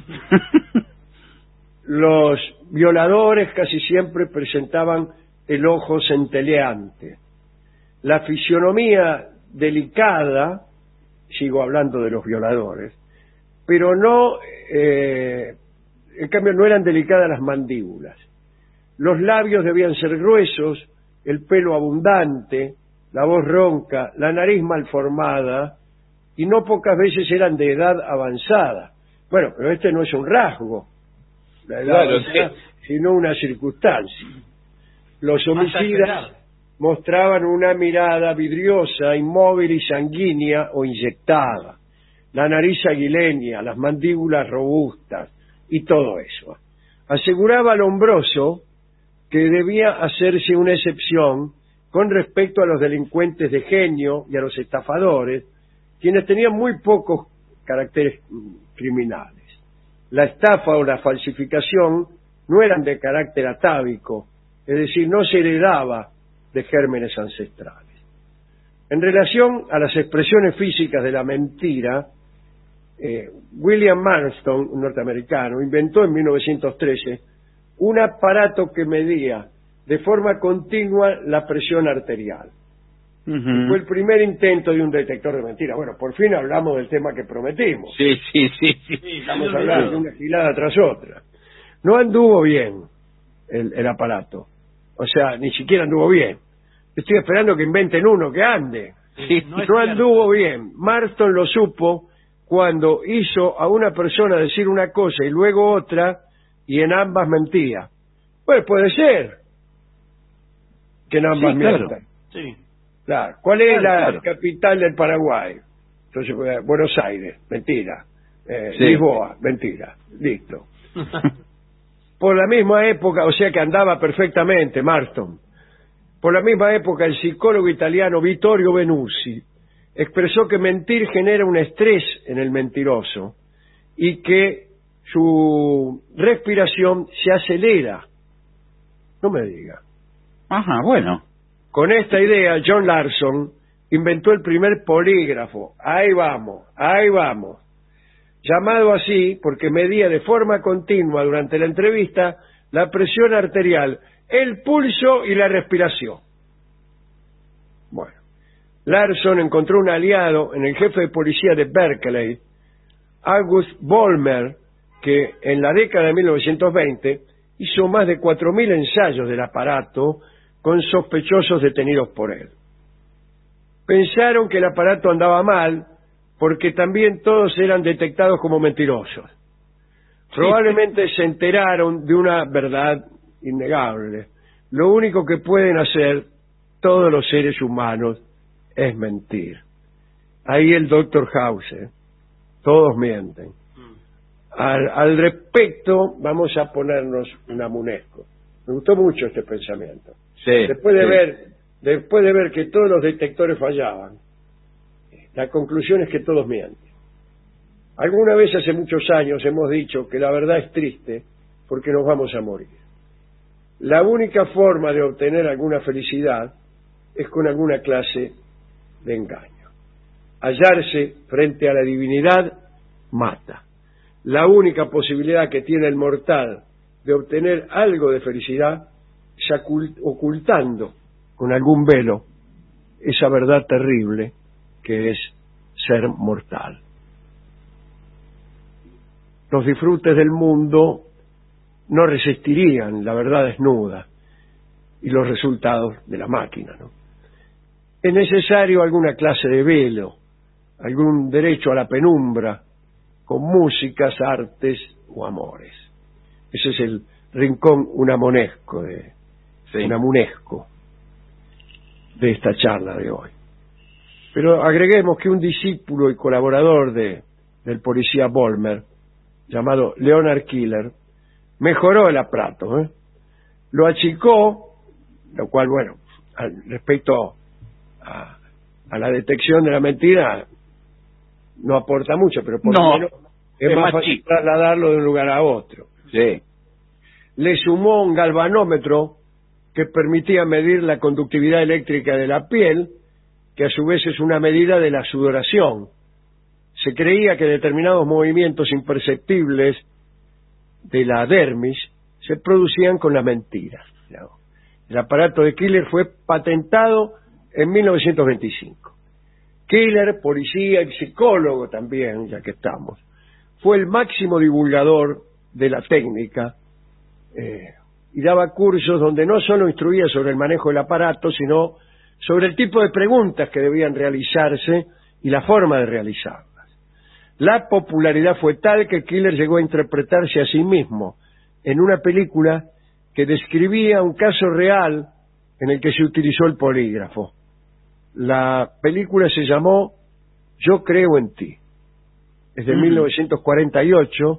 Los violadores casi siempre presentaban el ojo centelleante. La fisionomía delicada, sigo hablando de los violadores, pero no, en cambio no eran delicadas las mandíbulas. Los labios debían ser gruesos, el pelo abundante, la voz ronca, la nariz mal formada, y no pocas veces eran de edad avanzada. Bueno, pero este no es un rasgo, la edad avanzada, sino una circunstancia. Los homicidas mostraban una mirada vidriosa, inmóvil y sanguínea o inyectada, la nariz aguileña, las mandíbulas robustas y todo eso. Aseguraba Lombroso que debía hacerse una excepción con respecto a los delincuentes de genio y a los estafadores, quienes tenían muy pocos caracteres criminales. La estafa o la falsificación no eran de carácter atávico, es decir, no se heredaba de gérmenes ancestrales. En relación a las expresiones físicas de la mentira, William Marston, un norteamericano, inventó en 1913 un aparato que medía de forma continua la presión arterial. Fue el primer intento de un detector de mentiras. Bueno, por fin hablamos del tema que prometimos. Sí. Estamos hablando de una gilada tras otra. No anduvo bien el aparato. O sea, ni siquiera anduvo bien. Estoy esperando que inventen uno que ande. No anduvo bien. Marston lo supo cuando hizo a una persona decir una cosa y luego otra, y en ambas mentía. Pues puede ser que en ambas mientan. Claro. Sí. Claro. ¿Cuál es la capital del Paraguay? Entonces, Buenos Aires, mentira. Lisboa, mentira. Listo. Por la misma época, o sea que andaba perfectamente Marston. Por la misma época, el psicólogo italiano Vittorio Venusi expresó que mentir genera un estrés en el mentiroso y que su respiración se acelera. No me diga. Ajá, bueno. Con esta idea, John Larson inventó el primer polígrafo. Ahí vamos. Llamado así porque medía de forma continua durante la entrevista la presión arterial, el pulso y la respiración. Bueno, Larson encontró un aliado en el jefe de policía de Berkeley, August Vollmer, que en la década de 1920 hizo más de 4.000 ensayos del aparato con sospechosos detenidos por él. Pensaron que el aparato andaba mal porque también todos eran detectados como mentirosos. Probablemente se enteraron de una verdad innegable. Lo único que pueden hacer todos los seres humanos es mentir. Ahí el Dr. House, todos mienten. Al respecto, vamos a ponernos un amunesco. Me gustó mucho este pensamiento. Después de ver que todos los detectores fallaban, la conclusión es que todos mienten. Alguna vez hace muchos años hemos dicho que la verdad es triste porque nos vamos a morir. La única forma de obtener alguna felicidad es con alguna clase de engaño. Hallarse frente a la divinidad mata. La única posibilidad que tiene el mortal de obtener algo de felicidad es ocultando con algún velo esa verdad terrible que es ser mortal. Los disfrutes del mundo no resistirían la verdad desnuda y los resultados de la máquina, ¿no? Es necesario alguna clase de velo, algún derecho a la penumbra, con músicas, artes o amores. Ese es el rincón unamonesco unamunesco de esta charla de hoy. Pero agreguemos que un discípulo y colaborador del policía Vollmer, llamado Leonard Keeler, mejoró el aparato, lo achicó, lo cual, bueno, respecto a la detección de la mentira, no aporta mucho, pero por lo menos es más fácil trasladarlo de un lugar a otro. Sí. Le sumó un galvanómetro que permitía medir la conductividad eléctrica de la piel, que a su vez es una medida de la sudoración. Se creía que determinados movimientos imperceptibles de la dermis se producían con la mentira. El aparato de Keeler fue patentado en 1925. Keeler, policía y psicólogo también, ya que estamos, fue el máximo divulgador de la técnica y daba cursos donde no solo instruía sobre el manejo del aparato, sino sobre el tipo de preguntas que debían realizarse y la forma de realizarlas. La popularidad fue tal que Keeler llegó a interpretarse a sí mismo en una película que describía un caso real en el que se utilizó el polígrafo. La película se llamó Yo creo en ti. Es de 1948.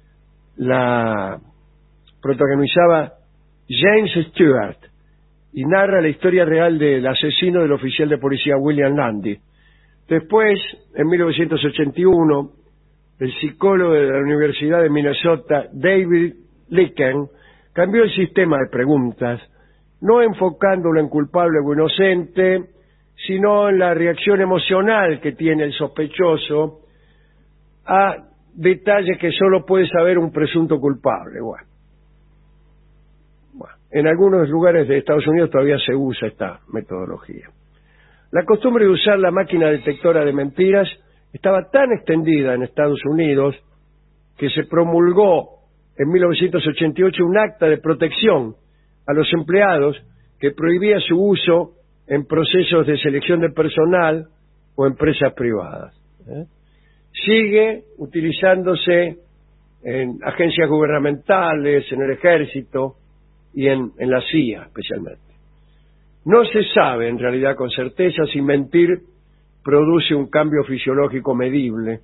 La protagonizaba James Stewart y narra la historia real del asesino del oficial de policía William Landy. Después, en 1981, el psicólogo de la Universidad de Minnesota, David Licken, cambió el sistema de preguntas, no enfocándolo en culpable o inocente, sino en la reacción emocional que tiene el sospechoso a detalles que solo puede saber un presunto culpable. Bueno, en algunos lugares de Estados Unidos todavía se usa esta metodología. La costumbre de usar la máquina detectora de mentiras estaba tan extendida en Estados Unidos que se promulgó en 1988 un acta de protección a los empleados que prohibía su uso en procesos de selección de personal o empresas privadas. Sigue utilizándose en agencias gubernamentales, en el ejército y en la CIA especialmente. No se sabe en realidad con certeza si mentir produce un cambio fisiológico medible.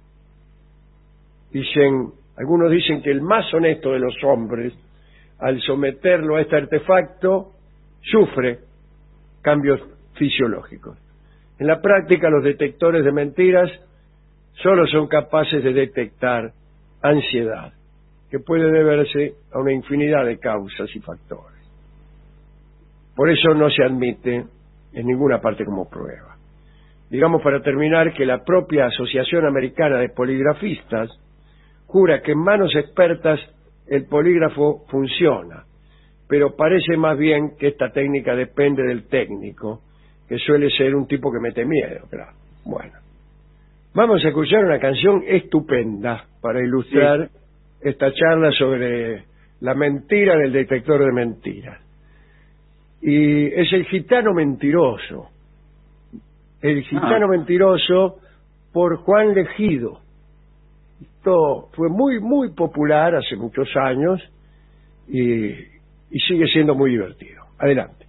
Algunos dicen que el más honesto de los hombres, al someterlo a este artefacto, sufre cambios fisiológicos. En la práctica, los detectores de mentiras solo son capaces de detectar ansiedad, que puede deberse a una infinidad de causas y factores. Por eso no se admite en ninguna parte como prueba. Digamos, para terminar, que la propia Asociación Americana de Poligrafistas jura que en manos expertas el polígrafo funciona, pero parece más bien que esta técnica depende del técnico, que suele ser un tipo que mete miedo, claro. Bueno, vamos a escuchar una canción estupenda para ilustrar esta charla sobre la mentira del detector de mentiras. Y es El Gitano Mentiroso. El Gitano Mentiroso, por Juan Legido. Esto fue muy popular hace muchos años y sigue siendo muy divertido. Adelante.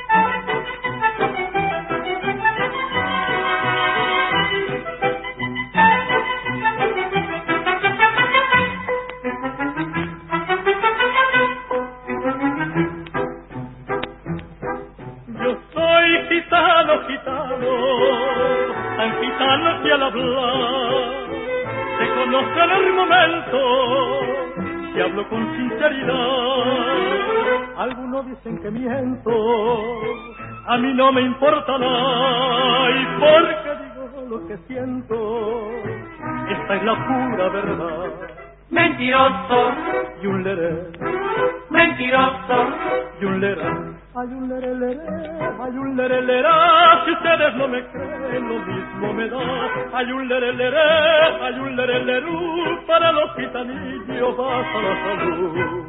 Yo soy gitano, tan gitano que al hablar se conoce en el momento que hablo con sinceridad. Algunos dicen que miento, a mí no me importa nada, y porque digo lo que siento, esta es la pura verdad. Mentiroso y un leré, mentiroso y un leré. Hay un leré, hay un leré, si ustedes no me creen, lo mismo me da. Hay un leré, hay un leré, para los gitanillos basta la salud.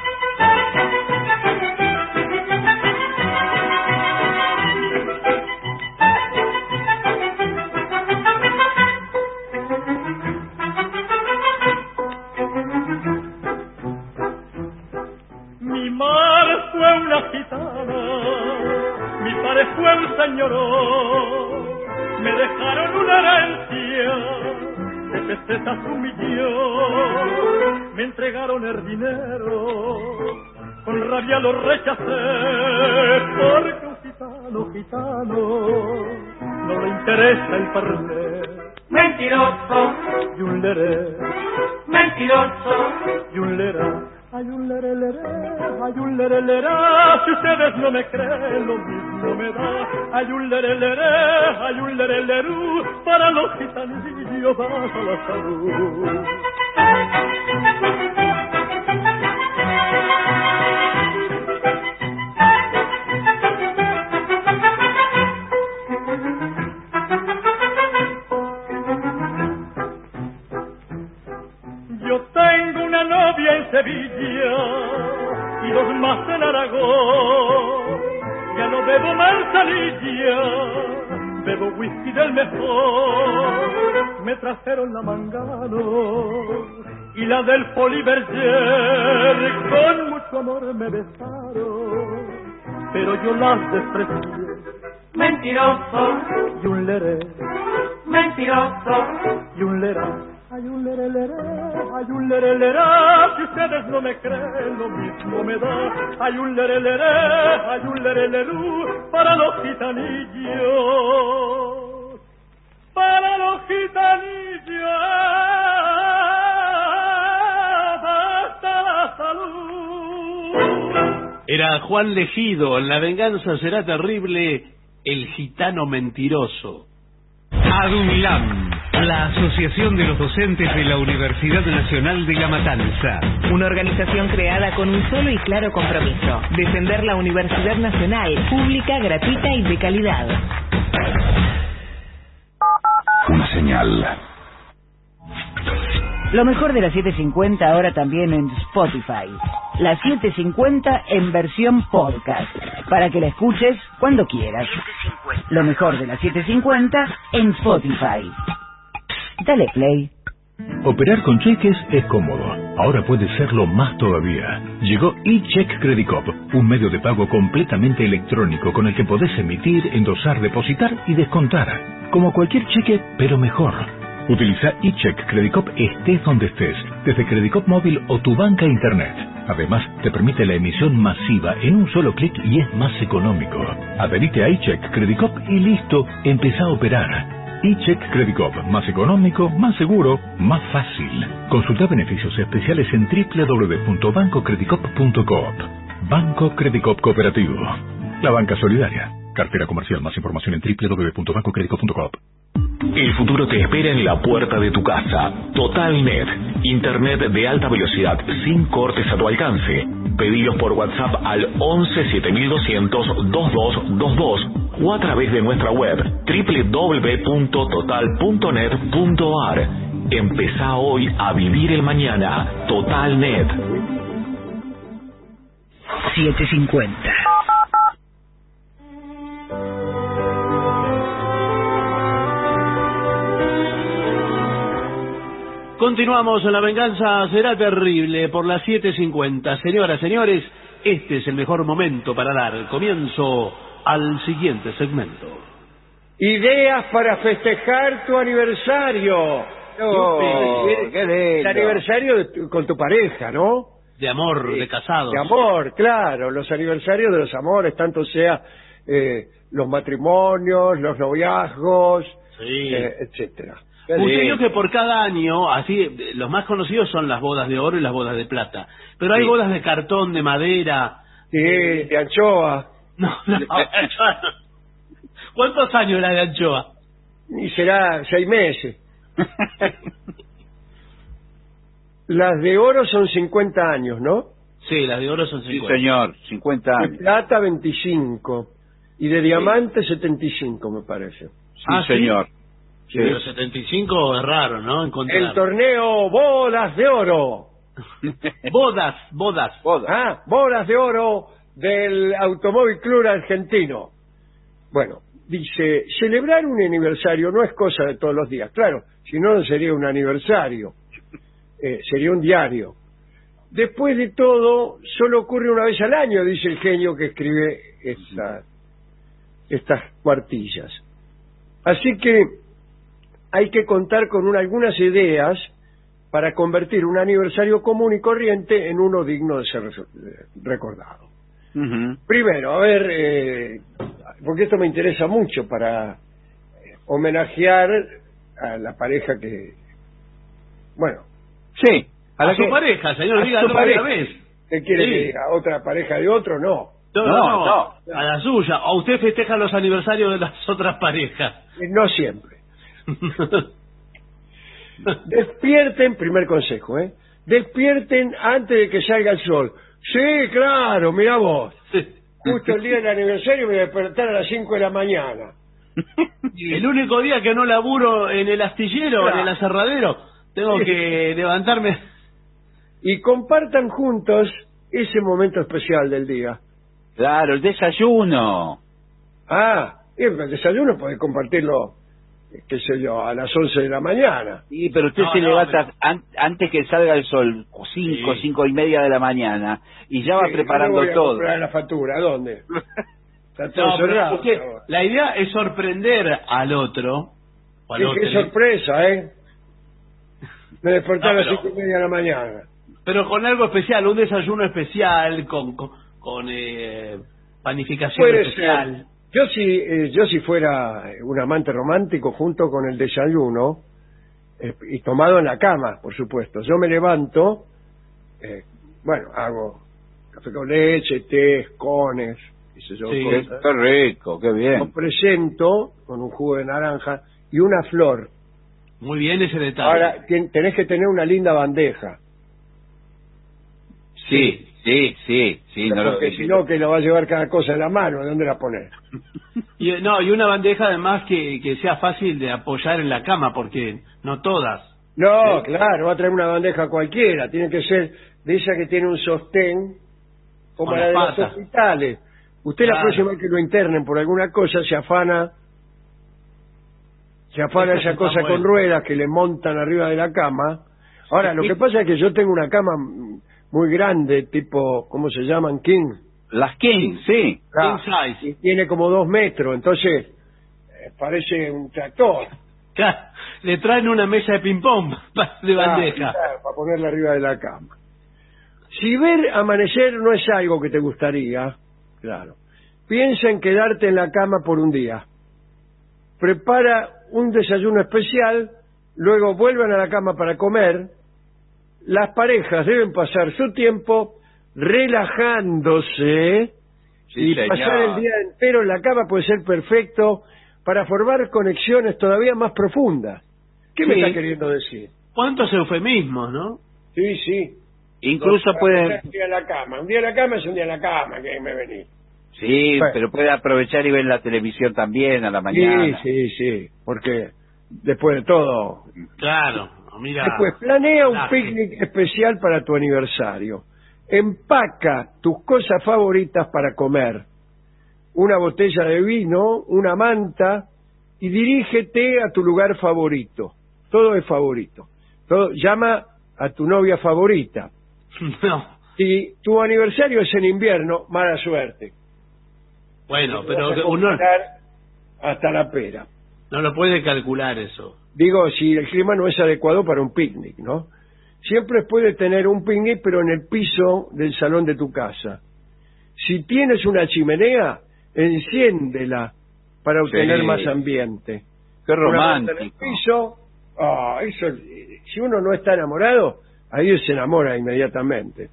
Mi madre fue una gitana, mi padre fue un señorón, me dejaron una herencia de pesetas un millón, me entregaron el dinero, con rabia lo rechacé, porque un gitano, no le interesa el perder. Mentiroso y un leré, mentiroso y un leré. Hay un leré, hay un leré, si ustedes no me creen, lo mismo me da. Hay un leré, hay un leré, para los gitanillos baja la salud. Yo tengo una novia en Sevilla y dos más en Aragón. Ya no bebo manzanilla, bebo whisky del mejor. Me trajeron la Mangano y la del Poliverger. Con mucho amor me besaron, pero yo las desprecié. Mentiroso y un leré, mentiroso y un leré. Hay un leré, hay un leré, si ustedes no me creen, lo mismo me da. Hay un leré, hay un leré, para los gitanillos, para los gitanillos, hasta la salud. Era Juan Legido, en La venganza será terrible, el gitano mentiroso. ADUNLAM, la Asociación de los Docentes de la Universidad Nacional de La Matanza. Una organización creada con un solo y claro compromiso: defender la Universidad Nacional, pública, gratuita y de calidad. Señal. Lo mejor de las 7:50 ahora también en Spotify. Las 7:50 en versión podcast, para que la escuches cuando quieras. Lo mejor de las 7:50 en Spotify. Dale play. Operar con cheques es cómodo. Ahora puede serlo más todavía. Llegó eCheck Credit Cop, un medio de pago completamente electrónico con el que podés emitir, endosar, depositar y descontar. Como cualquier cheque, pero mejor. Utiliza eCheck Credit Cop estés donde estés, desde Credit Cop móvil o tu banca internet. Además, te permite la emisión masiva en un solo clic y es más económico. Adherite a eCheck Credit Cop y listo, empezá a operar. eCheck Credit Cop, más económico, más seguro, más fácil. Consulta beneficios especiales en www.bancocreditcop.coop. Banco Credit Cop Cooperativo. La banca solidaria. Cartera comercial. Más información en www.bancocreditcop.coop. El futuro te espera en la puerta de tu casa. TotalNet. Internet de alta velocidad sin cortes a tu alcance. Pedilos por WhatsApp al 11 7200 2222 o a través de nuestra web www.total.net.ar. Empezá hoy a vivir el mañana. TotalNet. 7:50. Continuamos, La venganza será terrible por las 7:50. Señoras, señores, este es el mejor momento para dar comienzo al siguiente segmento. Ideas para festejar tu aniversario. Qué lindo. El aniversario con tu pareja, ¿no? De amor, de casados. De amor, claro. Los aniversarios de los amores, tanto sea los matrimonios, los noviazgos, etcétera. Usted vio que por cada año, así, los más conocidos son las bodas de oro y las bodas de plata. Pero hay bodas de cartón, de madera. Sí, de anchoa. No, de anchoa no. ¿Cuántos años la de anchoa? Y será 6 meses. Las de oro son 50 años, ¿no? Sí, las de oro son 50. Sí, señor, 50 años. De plata 25. Y de diamante 75, me parece. Sí, señor. Sí. Pero 75 es raro, ¿no? Encontrar. El torneo Bodas de Oro. Bodas. Ah, Bodas de Oro del Automóvil Club Argentino. Bueno, dice, celebrar un aniversario no es cosa de todos los días. Claro, si no, no sería un aniversario. Sería un diario. Después de todo, solo ocurre una vez al año, dice el genio que escribe estas cuartillas. Así que hay que contar con algunas ideas para convertir un aniversario común y corriente en uno digno de ser recordado. Primero, a ver, porque esto me interesa mucho para homenajear a la pareja que... Bueno. Sí, a su pareja, señor, dígalo otra vez. ¿Qué quiere que diga? ¿Otra pareja de otro? No. No, a la suya. ¿O usted festeja los aniversarios de las otras parejas? No siempre. Despierten, primer consejo, despierten antes de que salga el sol. Sí, claro, mira vos. Justo el día del aniversario me voy a despertar a las 5 de la mañana. El único día que no laburo en el astillero, claro, en el aserradero, tengo que levantarme. Y compartan juntos ese momento especial del día. Claro, el desayuno. Ah, el desayuno podés compartirlo, qué sé yo, a las 11 de la mañana. Sí, pero usted se levanta antes que salga el sol, 5 y media de la mañana, y ya va preparando voy a todo. Comprar la factura, ¿dónde? Está todo cerrado. La idea es sorprender al otro. Qué sorpresa, Me desperté a las 5 y media de la mañana. Pero con algo especial, un desayuno especial, con panificación especial. Yo si fuera un amante romántico, junto con el desayuno, y tomado en la cama, por supuesto, yo me levanto, hago café con leche, té, cones, qué sé yo. Cosas. Qué rico, qué bien. Lo presento con un jugo de naranja y una flor. Muy bien ese detalle. Ahora, tenés que tener una linda bandeja. Sí. Sí. Porque si no, que lo va a llevar cada cosa en la mano, ¿de dónde la poner? Y una bandeja además que sea fácil de apoyar en la cama, porque no todas. No, claro, va a traer una bandeja cualquiera, tiene que ser de esa que tiene un sostén, como Con la de las los patas. hospitales. Usted Claro. la próxima vez que lo internen por alguna cosa, se afana esa está cosa con bueno. ruedas que le montan arriba de la cama. Ahora, lo que pasa es que yo tengo una cama muy grande, tipo, ¿cómo se llaman? King. Las King, sí. Ah, King size. y tiene como 2 metros, entonces parece un tractor. Claro, le traen una mesa de ping-pong de bandeja. Claro, para ponerla arriba de la cama. Si ver amanecer no es algo que te gustaría, claro, piensa en quedarte en la cama por un día. Prepara un desayuno especial, luego vuelvan a la cama para comer. Las parejas deben pasar su tiempo relajándose y señor. pasar el día entero en la cama puede ser perfecto para formar conexiones todavía más profundas. ¿Qué me Sí. está queriendo decir? ¿Cuántos eufemismos, no? Sí. Incluso puede... Un día en la cama. Un día en la cama es un día en la cama, que me venís. Sí, Bueno. pero puede aprovechar y ver la televisión también a la mañana. Sí, porque después de todo... Claro, mira. Después, planea un Relaje. picnic especial para tu aniversario. Empaca tus cosas favoritas para comer. Una botella de vino, una manta, y dirígete a tu lugar favorito. Todo es favorito. Llama a tu novia favorita. No. Si tu aniversario es en invierno, mala suerte. Bueno, Te pero vas a uno congelar hasta la pera. no lo puede calcular eso. Digo, si el clima no es adecuado para un picnic, ¿no? Siempre puedes tener un picnic, pero en el piso del salón de tu casa. Si tienes una chimenea, enciéndela para obtener Sí. más ambiente. Qué Una manta en el romántico. piso, eso, si uno no está enamorado, ahí se enamora inmediatamente.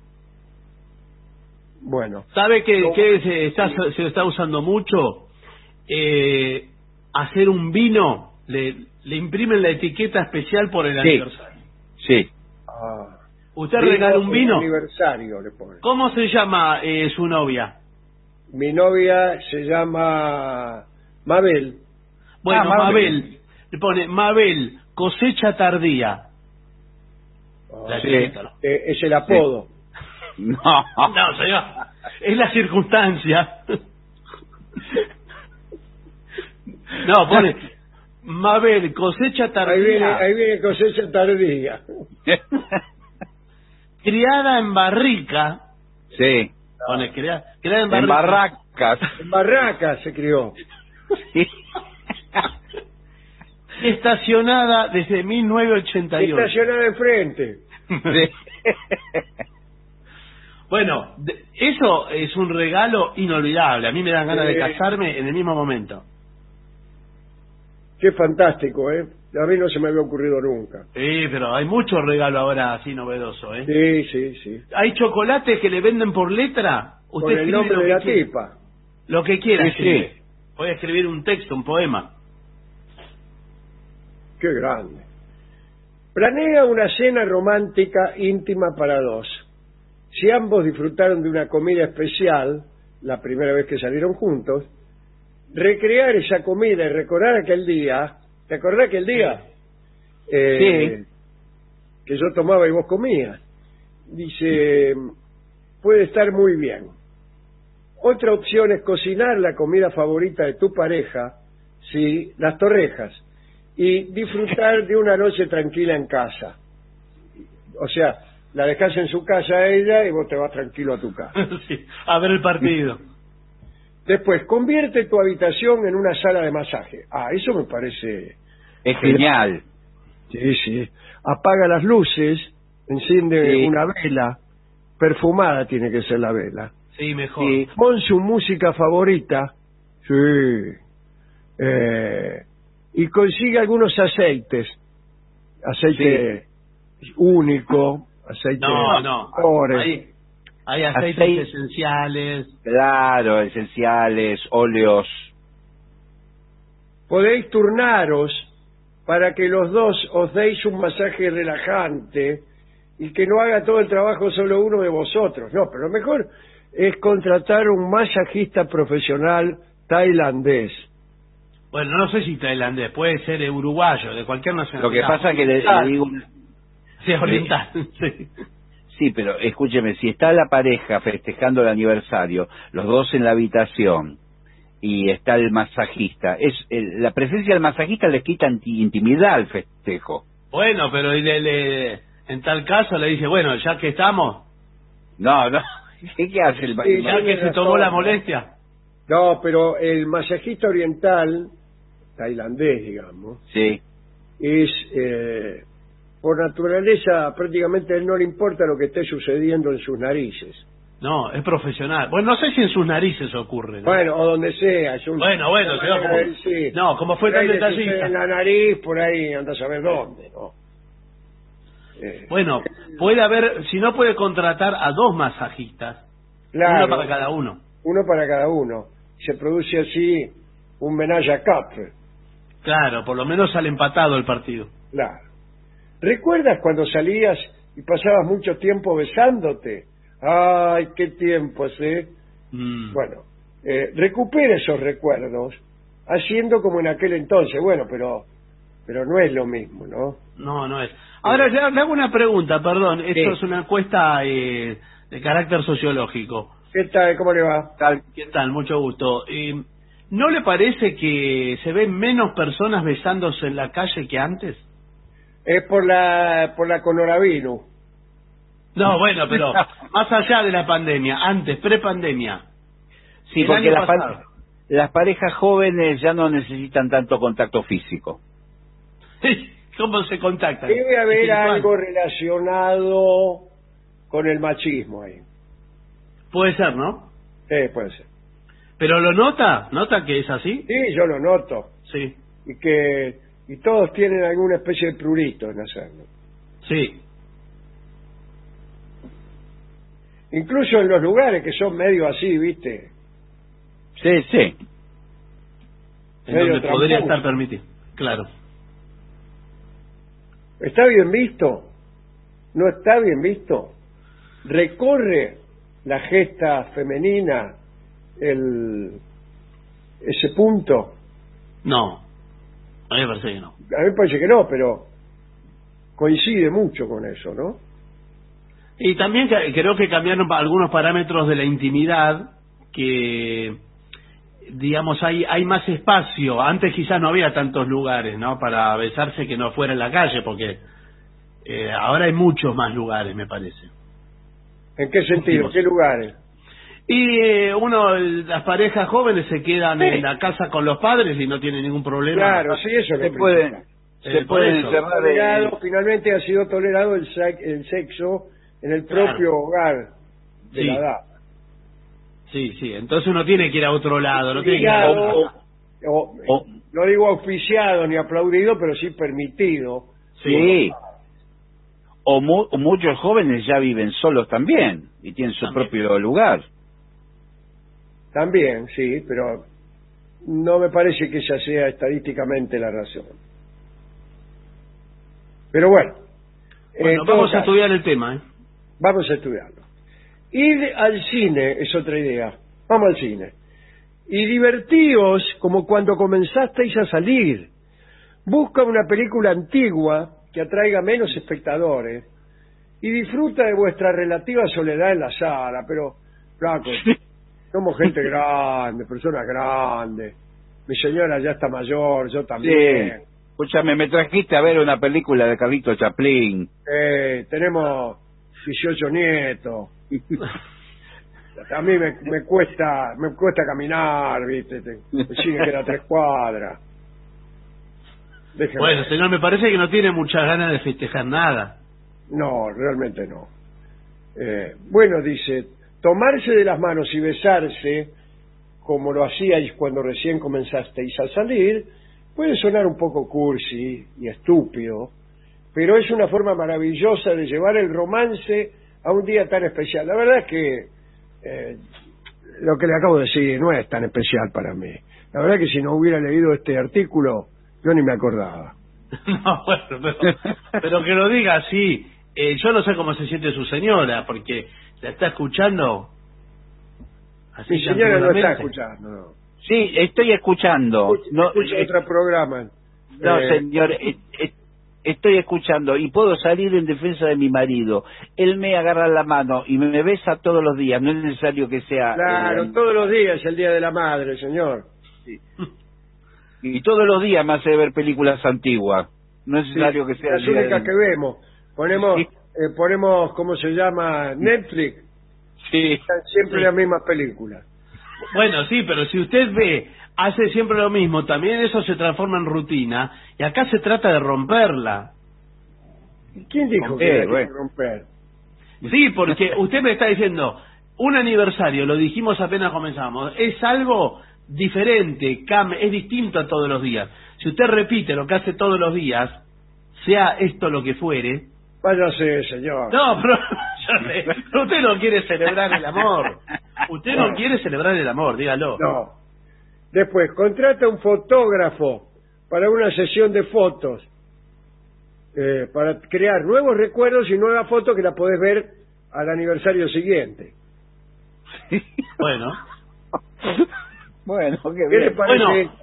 Bueno. ¿Sabe que se está usando mucho? Hacer un vino, le imprimen la etiqueta especial por el aniversario. Sí. ¿Usted regala un vino? Aniversario le pone. ¿Cómo se llama su novia? Mi novia se llama Mabel. Bueno, Mabel. Mabel. Le pone Mabel, cosecha tardía. La Sí. etiqueta, ¿no? Es el apodo. No. No, señor. Es la circunstancia. No, pone Mabel, cosecha tardía. Ahí viene cosecha tardía. Criada en barrica. Sí. Pone criada en barrica. En barracas. En Barracas se crió. Sí. Estacionada desde 1988. Estacionada enfrente. Bueno, eso es un regalo inolvidable. A mí me dan ganas de casarme en el mismo momento. Qué fantástico, ¿eh? A mí no se me había ocurrido nunca. Sí, pero hay mucho regalo ahora así novedoso, ¿eh? Sí. Hay chocolates que le venden por letra. Con Usted el escribe nombre lo de que la quiera. tipa. Lo que quiera Sí, escribe. Puede escribir un texto, un poema. Qué grande. Planea una cena romántica íntima para dos. Si ambos disfrutaron de una comida especial, la primera vez que salieron juntos, recrear esa comida y recordar aquel día. ¿Te acordás aquel día? Sí. Que yo tomaba y vos comías. Dice, puede estar muy bien. Otra opción es cocinar la comida favorita de tu pareja, sí, las torrejas, y disfrutar de una noche tranquila en casa. O sea, la dejás en su casa a ella y vos te vas tranquilo a tu casa. Sí, a ver el partido. Después, convierte tu habitación en una sala de masaje. Eso me parece... Es genial. Sí. Apaga las luces, enciende una vela, perfumada tiene que ser la vela. Sí, mejor. Y pon su música favorita, y consigue algunos aceites. Aceite único, aceite No. flores. Hay aceites esenciales. Claro, esenciales, óleos. Podéis turnaros para que los dos os deis un masaje relajante y que no haga todo el trabajo solo uno de vosotros. No, pero lo mejor es contratar un masajista profesional tailandés. Bueno, no sé si tailandés, puede ser uruguayo, de cualquier nacionalidad. Lo que pasa es que le digo... Sí, oriental, sí. Sí, pero escúcheme, si está la pareja festejando el aniversario, los dos en la habitación, y está el masajista, la presencia del masajista le quita intimidad al festejo. Bueno, pero en tal caso le dice, bueno, ya que estamos... No, ¿qué hace el Sí, ya que se tomó la molestia? No, pero el masajista oriental, tailandés, digamos, sí, es... por naturaleza, prácticamente a él no le importa lo que esté sucediendo en sus narices. No, es profesional. Bueno, no sé si en sus narices ocurre, ¿no? Bueno, o donde sea. Bueno, Sí. No, como fue tan detallista. En la nariz, por ahí, anda a saber dónde, ¿no? Bueno, puede haber, si no puede contratar a 2 masajistas, claro, uno para cada uno. Uno para cada uno. Se produce así un menage à quatre. Claro, por lo menos sale empatado el partido. Claro. ¿Recuerdas cuando salías y pasabas mucho tiempo besándote? ¡Ay, qué tiempos, eh! Bueno, recupera esos recuerdos haciendo como en aquel entonces. Bueno, pero no es lo mismo, ¿no? No es. Ahora, le hago una pregunta, perdón. Esto Sí. es una encuesta de carácter sociológico. ¿Qué tal? ¿Cómo le va? ¿Qué tal? Mucho gusto. ¿No le parece que se ven menos personas besándose en la calle que antes? Es por la coronavirus. No, bueno, pero más allá de la pandemia, antes, prepandemia. Sí, el porque año pasado. las parejas jóvenes ya no necesitan tanto contacto físico. ¿Cómo se contactan? Debe haber Espiritual. algo relacionado con el machismo ahí. Puede ser, ¿no? Sí, puede ser. ¿Pero lo nota? ¿Nota que es así? Sí, yo lo noto. Sí. Y todos tienen alguna especie de prurito en hacerlo. Sí. Incluso en los lugares que son medio así, ¿viste? Sí. En Medio donde podría tramposo. estar permitido. Claro. ¿Está bien visto? ¿No está bien visto? ¿Recorre la gesta femenina ese punto? No. A mí me parece que no. A mí me parece que no, pero coincide mucho con eso, ¿no? Y también creo que cambiaron algunos parámetros de la intimidad, que digamos hay más espacio. Antes quizás no había tantos lugares, ¿no?, para besarse que no fuera en la calle, porque ahora hay muchos más lugares, me parece. ¿En qué sentido? ¿Qué lugares? Y las parejas jóvenes se quedan en la casa con los padres y no tienen ningún problema. Claro, sí, eso Se pueden encerrar. Finalmente ha sido tolerado el sexo en el propio hogar de la edad. Sí, entonces uno tiene que ir a otro lado, no tiene que ir a no digo auspiciado ni aplaudido, pero sí permitido. Sí. O muchos jóvenes ya viven solos también y tienen su propio lugar. También, sí, pero no me parece que esa sea estadísticamente la razón. Pero bueno. Vamos a estudiar el tema, ¿eh? Vamos a estudiarlo. Ir al cine es otra idea. Vamos al cine. Y divertíos como cuando comenzasteis a salir. Busca una película antigua que atraiga menos espectadores y disfruta de vuestra relativa soledad en la sala. Pero, flaco, somos gente grande, personas grandes. Mi señora ya está mayor, yo también. Sí. Escúchame, me trajiste a ver una película de Carlito Chaplin. Tenemos 18 nietos. A mí me cuesta caminar, ¿viste? El cine queda a 3 cuadras. Déjame. Bueno, señor, me parece que no tiene muchas ganas de festejar nada. No, realmente no. Bueno, dice, tomarse de las manos y besarse, como lo hacíais cuando recién comenzasteis a salir, puede sonar un poco cursi y estúpido, pero es una forma maravillosa de llevar el romance a un día tan especial. La verdad es que lo que le acabo de decir no es tan especial para mí. La verdad es que si no hubiera leído este artículo, yo ni me acordaba. No, bueno, pero que lo diga así, Yo no sé cómo se siente su señora, porque la está escuchando. Así Mi señora no está tranquilamente. escuchando. No. Sí, estoy escuchando. Escucha otro programa. No, señor, estoy escuchando y puedo salir en defensa de mi marido. Él me agarra la mano y me besa todos los días. No es necesario que sea... Claro, todos los días es el Día de la Madre, señor. Sí. Y todos los días me hace ver películas antiguas. No es necesario que sea... Las únicas que vemos. Ponemos, Sí. ponemos, ¿cómo se llama? Netflix. Sí. Están siempre las mismas películas. Bueno, sí, pero si usted ve, hace siempre lo mismo, también eso se transforma en rutina, y acá se trata de romperla. ¿Quién dijo que hay que romper? Sí, porque usted me está diciendo, un aniversario, lo dijimos apenas comenzamos, es algo diferente, es distinto a todos los días. Si usted repite lo que hace todos los días, sea esto lo que fuere... Váyase, señor. No, pero usted no quiere celebrar el amor. Usted no quiere celebrar el amor, dígalo. No. Después, contrata un fotógrafo para una sesión de fotos, para crear nuevos recuerdos y nuevas fotos que la podés ver al aniversario siguiente. Bueno. Bueno, ¿Qué le parece? Bueno,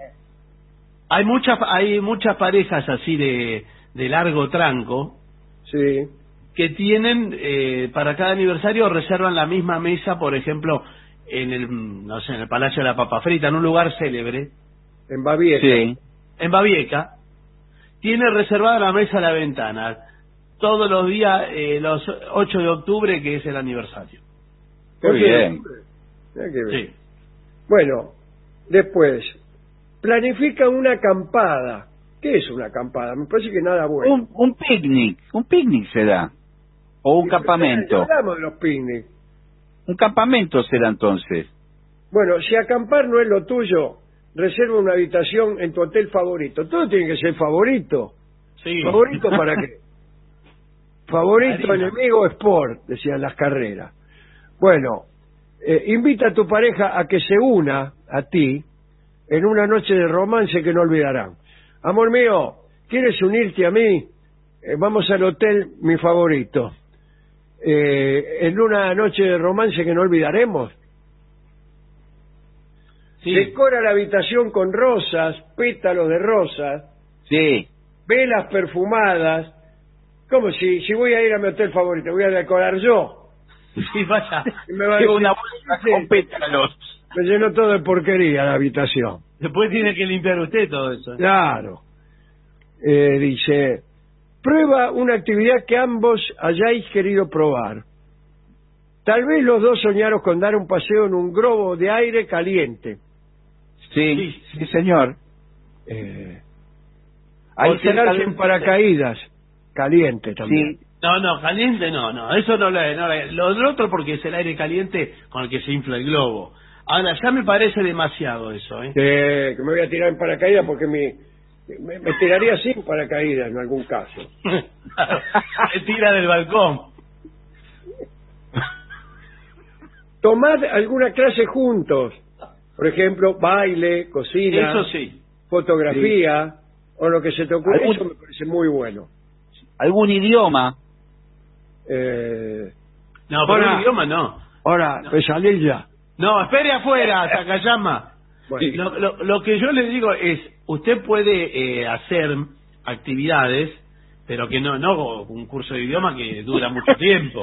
hay muchas parejas así de largo tranco. Sí. Que tienen para cada aniversario reservan la misma mesa, por ejemplo, en el Palacio de la Papa Frita, en un lugar célebre. En Babieca. Sí. En Babieca. Tiene reservada la mesa a la ventana todos los días, los 8 de octubre, que es el aniversario. Qué bien. Sí. Bueno, después, planifica una acampada. ¿Qué es una acampada? Me parece que nada bueno. Un picnic será. O un campamento. Hablamos de los picnics. Un campamento será entonces. Bueno, si acampar no es lo tuyo, reserva una habitación en tu hotel favorito. Todo tiene que ser favorito. Sí. ¿Favorito para qué? Favorito, enemigo, sport, decían las carreras. Bueno, invita a tu pareja a que se una a ti en una noche de romance que no olvidarán. Amor mío, ¿quieres unirte a mí? Vamos al hotel, mi favorito. En una noche de romance que no olvidaremos. Sí. Decora la habitación con rosas, pétalos de rosas. Sí. Velas perfumadas. ¿Cómo si voy a ir a mi hotel favorito? Voy a decorar yo. Sí, vaya. Y me va a decir, una bolsa con pétalos. Me llenó todo de porquería la habitación. Después tiene que limpiar usted todo eso. Claro. Dice, prueba una actividad que ambos hayáis querido probar. Tal vez los dos soñaron con dar un paseo en un globo de aire caliente. Sí, sí, señor. O tirarse en paracaídas caliente también. Sí. No, caliente no, eso no lo es. Lo otro porque es el aire caliente con el que se infla el globo. Ahora, ya me parece demasiado eso, ¿eh? Que me voy a tirar en paracaídas porque me tiraría sin paracaídas en algún caso. Se tira del balcón. Tomad alguna clase juntos. Por ejemplo, baile, cocina, Eso sí. fotografía, o lo que se te ocurra. Eso me parece muy bueno. ¿Algún idioma? No, por el idioma no. Ahora, pesadilla. No, espere afuera, Takayama. Bueno. Lo que yo le digo es, usted puede hacer actividades, pero que no un curso de idioma que dura mucho tiempo.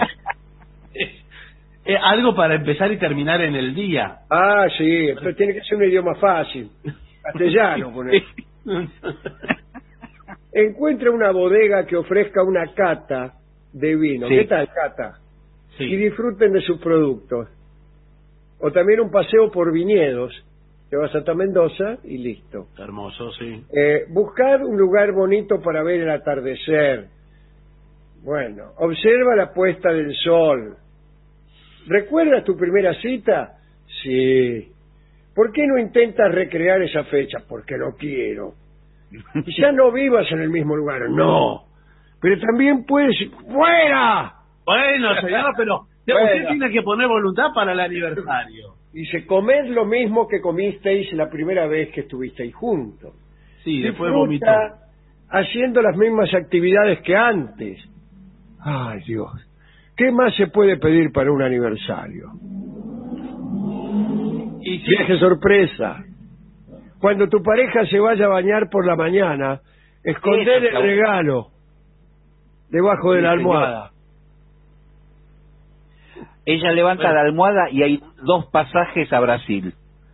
Algo para empezar y terminar en el día. Ah, sí, pero tiene que ser un idioma fácil. Castellano, poner. Encuentra una bodega que ofrezca una cata de vino. Sí. ¿Qué tal, cata? Sí. Y disfruten de sus productos. O también un paseo por viñedos. Te vas hasta Mendoza y listo. Hermoso, sí. Buscad un lugar bonito para ver el atardecer. Bueno, observa la puesta del sol. ¿Recuerdas tu primera cita? Sí. ¿Por qué no intentas recrear esa fecha? Porque no quiero. Ya no vivas en el mismo lugar. No. Pero también puedes... ¡Fuera! Bueno, señor, pero usted tiene que poner voluntad para el aniversario. Dice, comed lo mismo que comisteis la primera vez que estuvisteis juntos. Sí, después Disfruta vomitó. haciendo las mismas actividades que antes. Ay, Dios. ¿Qué más se puede pedir para un aniversario? Y si... Viaje sorpresa. Cuando tu pareja se vaya a bañar por la mañana, esconder el regalo debajo de la almohada. Ella levanta la almohada y hay 2 pasajes a Brasil.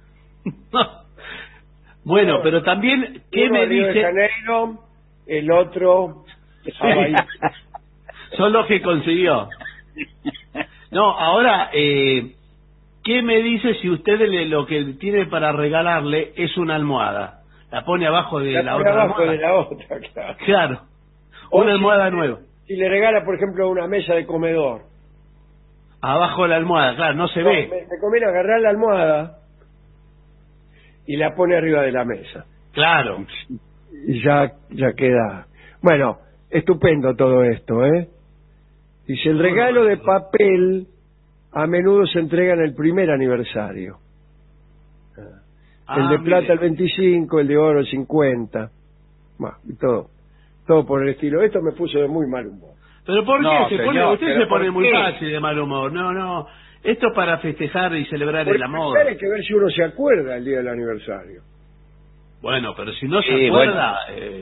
Bueno, pero también, ¿qué uno me Río dice? de Janeiro, el otro a Bahía. Son los que consiguió. No, ahora, ¿qué me dice si usted lo que tiene para regalarle es una almohada? La pone abajo de la otra abajo almohada. de la otra, claro. Claro, O una almohada nueva. Si le regala, por ejemplo, una mesa de comedor. Abajo de la almohada, claro, no se ve. Me conviene agarrar la almohada y la pone arriba de la mesa. Claro. Y ya queda. Bueno, estupendo todo esto, ¿eh? Dice, el regalo de papel a menudo se entrega en el primer aniversario. El de plata el 25, el de oro el 50. Bueno, y todo por el estilo. Esto me puso de muy mal humor. ¿Pero por qué? No, Usted señor, se pone muy qué? fácil de mal humor. No. Esto es para festejar y celebrar Por el amor. hay que ver si uno se acuerda el día del aniversario. Bueno, pero si no se acuerda,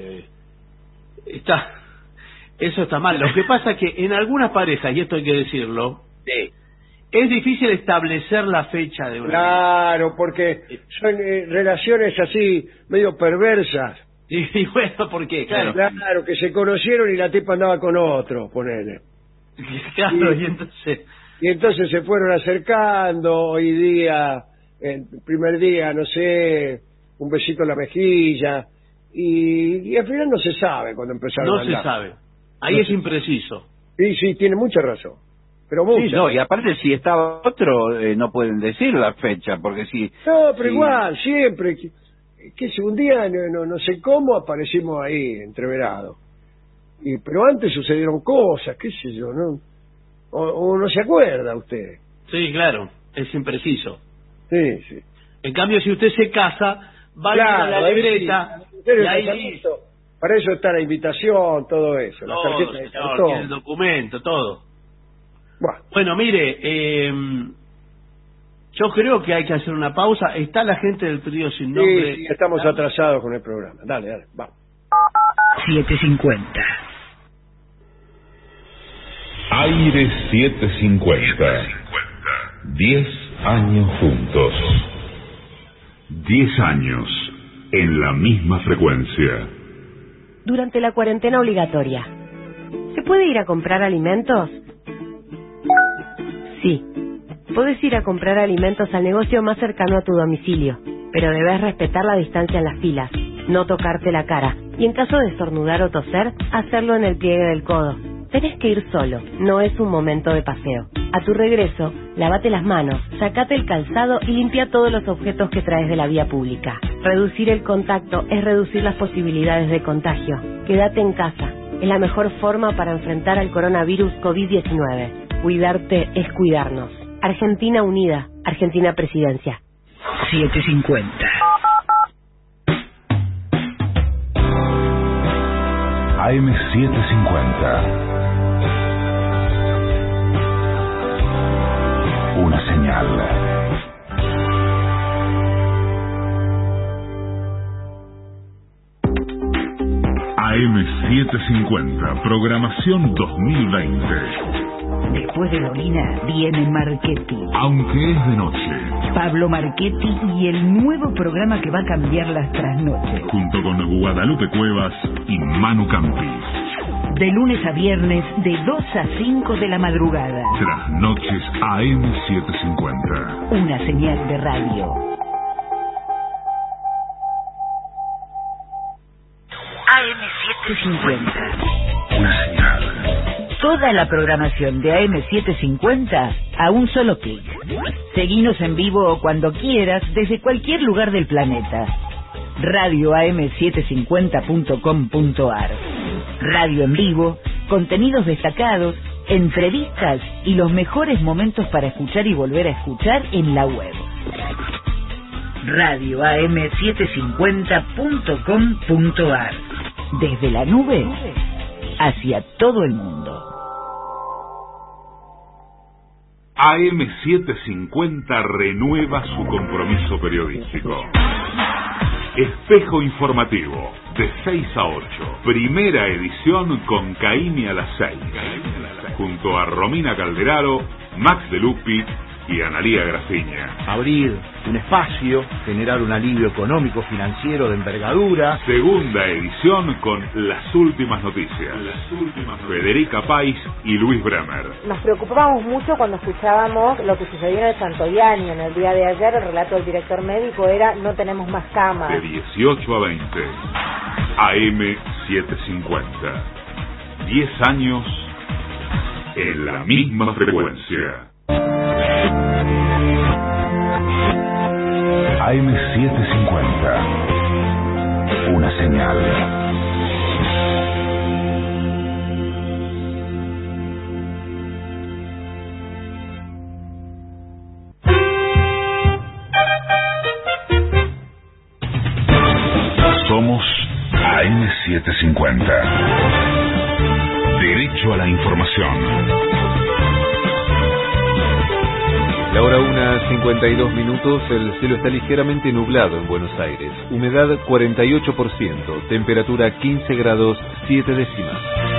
eso está mal. Lo que pasa es que en algunas parejas, y esto hay que decirlo, es difícil establecer la fecha de una. Claro, porque son relaciones así medio perversas. Y bueno, ¿por qué? Claro, que se conocieron y la tipa andaba con otro, ponele. Claro, y entonces se fueron acercando. Hoy día, el primer día, no sé, un besito en la mejilla, y al final no se sabe cuando empezaron a andar. No se sabe. Ahí es impreciso. Sí, tiene mucha razón. Pero mucha. Sí, no, y aparte si estaba otro, no pueden decir la fecha, porque si... No, pero igual, siempre... que si un día no sé cómo aparecimos ahí entreverados, pero antes sucedieron cosas, qué sé yo, no o no se acuerda usted. Sí, claro, es impreciso. Sí. En cambio, si usted se casa, va a la libreta y ahí para eso está la invitación, todo eso, la tarjeta de cartón, el documento, todo. Bueno, mire, yo creo que hay que hacer una pausa. Está la gente del trío sin nombre. Sí, estamos atrasados con el programa. Dale, vamos. 750. Aire 750. 10 años juntos. 10 años en la misma frecuencia. Durante la cuarentena obligatoria, ¿se puede ir a comprar alimentos? Sí. Podés ir a comprar alimentos al negocio más cercano a tu domicilio, pero debes respetar la distancia en las filas, no tocarte la cara, y en caso de estornudar o toser, hacerlo en el pliegue del codo. Tenés que ir solo, no es un momento de paseo. A tu regreso, lávate las manos, sacate el calzado y limpia todos los objetos que traes de la vía pública. Reducir el contacto es reducir las posibilidades de contagio. Quédate en casa, es la mejor forma para enfrentar al coronavirus COVID-19. Cuidarte es cuidarnos. Argentina Unida, Argentina Presidencia. 750. AM 750. Una señal. AM 750, programación 2020. Después de Dolina viene Marchetti. Aunque es de noche. Pablo Marchetti y el nuevo programa que va a cambiar las trasnoches. Junto con Guadalupe Cuevas y Manu Campi. De lunes a viernes, de 2 a 5 de la madrugada. Trasnoches AM 750. Una señal de radio. AM 750. Una señal. Toda la programación de AM750 a un solo clic. Seguinos en vivo cuando quieras desde cualquier lugar del planeta. radioam750.com.ar. Radio en vivo, contenidos destacados, entrevistas y los mejores momentos para escuchar y volver a escuchar en la web. radioam750.com.ar. Desde la nube hacia todo el mundo. AM750 renueva su compromiso periodístico. Espejo informativo, de 6 a 8. Primera edición con Caimi a las 6. Junto a Romina Calderaro, Max De Lupi y Analía Graciña. Abrir un espacio, generar un alivio económico, financiero de envergadura. Segunda edición con las últimas noticias. Federica Pais y Luis Bremer. Nos preocupábamos mucho cuando escuchábamos lo que sucedió en el Santoyani en el día de ayer. El relato del director médico era: no tenemos más camas. De 18 a 20. AM750. 10 años en la misma frecuencia. AM750. Una señal. Somos AM750. Derecho a la información. La hora 1:52, el cielo está ligeramente nublado en Buenos Aires. Humedad 48%, temperatura 15 grados 7 décimas.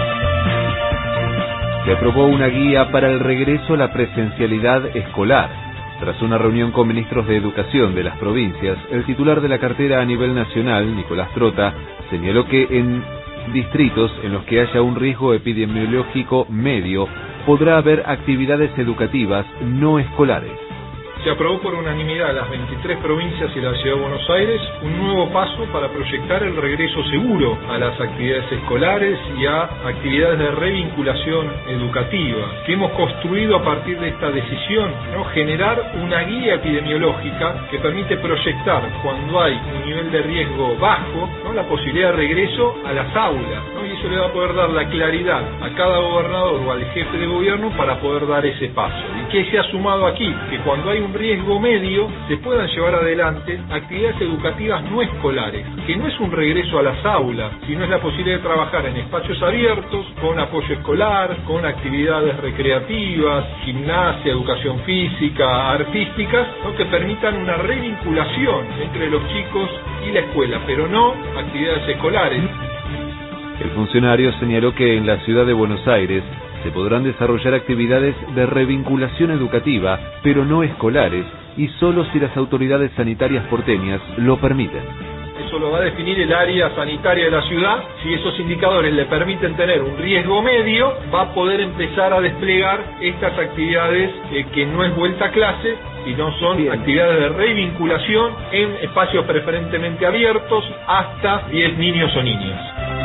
Se aprobó una guía para el regreso a la presencialidad escolar. Tras una reunión con ministros de Educación de las provincias, el titular de la cartera a nivel nacional, Nicolás Trota, señaló que en distritos en los que haya un riesgo epidemiológico medio, podrá haber actividades educativas no escolares. Se aprobó por unanimidad en las 23 provincias y la Ciudad de Buenos Aires un nuevo paso para proyectar el regreso seguro a las actividades escolares y a actividades de revinculación educativa, que hemos construido a partir de esta decisión, ¿no? Generar una guía epidemiológica que permite proyectar, cuando hay un nivel de riesgo bajo, ¿no? La posibilidad de regreso a las aulas, ¿no? Y eso le va a poder dar la claridad a cada gobernador o al jefe de gobierno para poder dar ese paso. ¿Y qué se ha sumado aquí? Que cuando hay un riesgo medio se puedan llevar adelante actividades educativas no escolares, que no es un regreso a las aulas, sino es la posibilidad de trabajar en espacios abiertos, con apoyo escolar, con actividades recreativas, gimnasia, educación física, artísticas, ¿no? Que permitan una revinculación entre los chicos y la escuela, pero no actividades escolares. El funcionario señaló que en la ciudad de Buenos Aires se podrán desarrollar actividades de revinculación educativa, pero no escolares, y solo si las autoridades sanitarias porteñas lo permiten. Eso lo va a definir el área sanitaria de la ciudad. Si esos indicadores le permiten tener un riesgo medio, va a poder empezar a desplegar estas actividades que no es vuelta a clase, sino son actividades de revinculación en espacios preferentemente abiertos hasta 10 niños o niñas.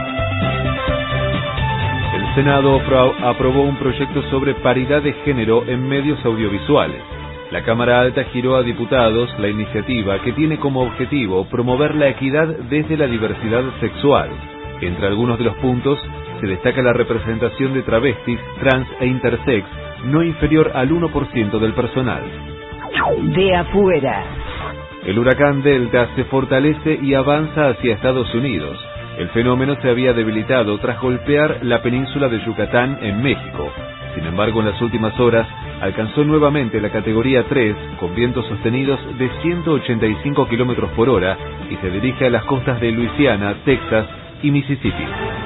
El Senado aprobó un proyecto sobre paridad de género en medios audiovisuales. La Cámara Alta giró a diputados la iniciativa que tiene como objetivo promover la equidad desde la diversidad sexual. Entre algunos de los puntos se destaca la representación de travestis, trans e intersex no inferior al 1% del personal. De afuera. El huracán Delta se fortalece y avanza hacia Estados Unidos. El fenómeno se había debilitado tras golpear la península de Yucatán en México. Sin embargo, en las últimas horas alcanzó nuevamente la categoría 3 con vientos sostenidos de 185 km por hora y se dirige a las costas de Luisiana, Texas y Mississippi.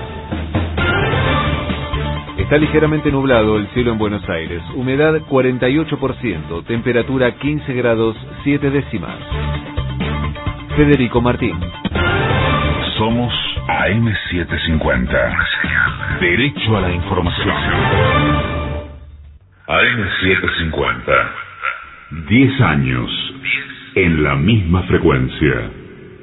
Está ligeramente nublado el cielo en Buenos Aires, humedad 48%, temperatura 15 grados 7 décimas. Federico Martín. Somos AM750. Derecho a la información. AM750. 10 años en la misma frecuencia.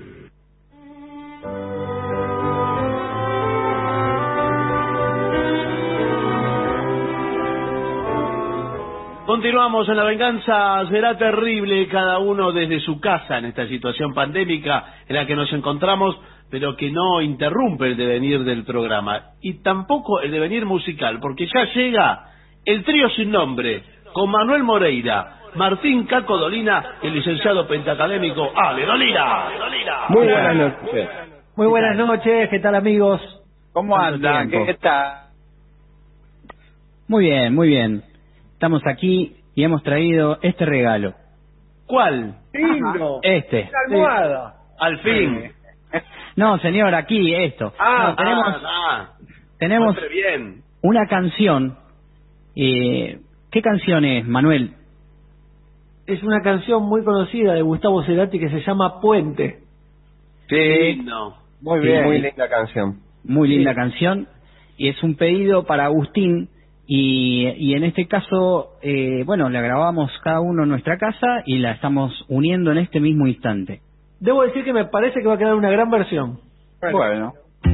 Continuamos en La Venganza Será Terrible, cada uno desde su casa en esta situación pandémica en la que nos encontramos, pero que no interrumpe el devenir del programa y tampoco el devenir musical, porque ya llega el trío sin nombre con Manuel Moreira, Martín Caco Dolina y el licenciado pentacadémico Ale Dolina. Muy buenas noches. Muy buenas noches, ¿qué tal, amigos? ¿Cómo andan? ¿Qué tal? Muy bien, muy bien. Estamos aquí y hemos traído este regalo. ¿Cuál? Lindo. Este. Una almohada. Al fin. No, señor, aquí esto. No, tenemos Muy bien. una canción. ¿Qué canción es, Manuel? Es una canción muy conocida de Gustavo Cerati que se llama Puente. Sí. No. Muy Sí, bien. Muy linda canción. Muy linda canción. Y es un pedido para Agustín. Y en este caso, bueno, la grabamos cada uno en nuestra casa y la estamos uniendo en este mismo instante. Debo decir que me parece que va a quedar una gran versión. Bueno.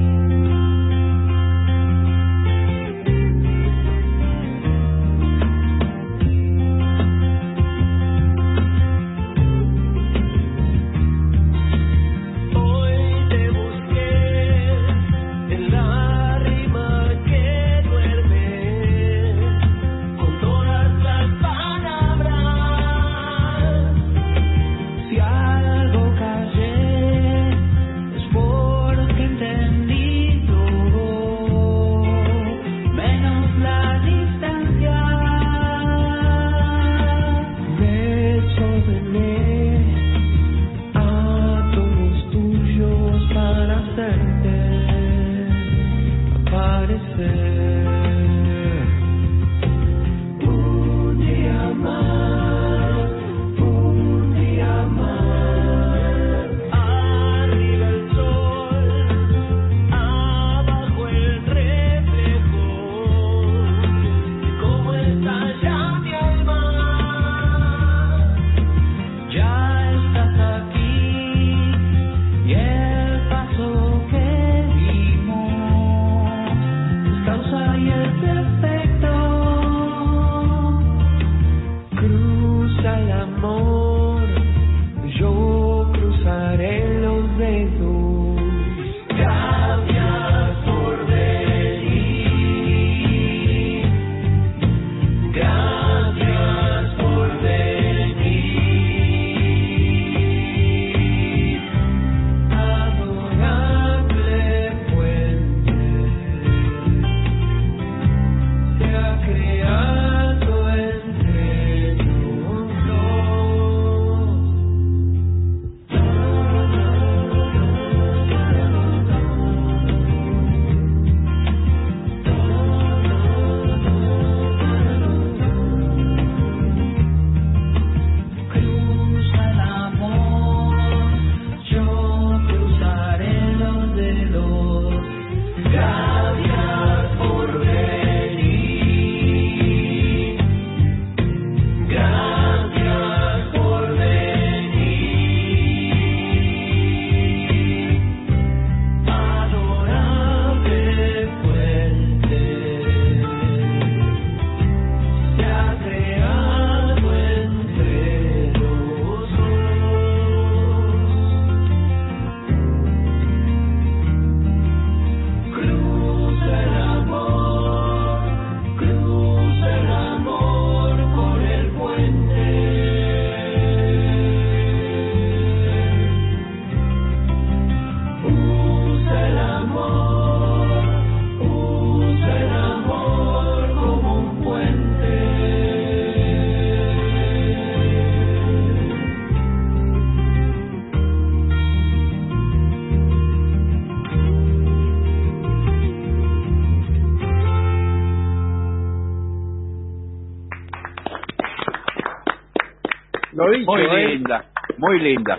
Lo dicho, muy linda, muy linda.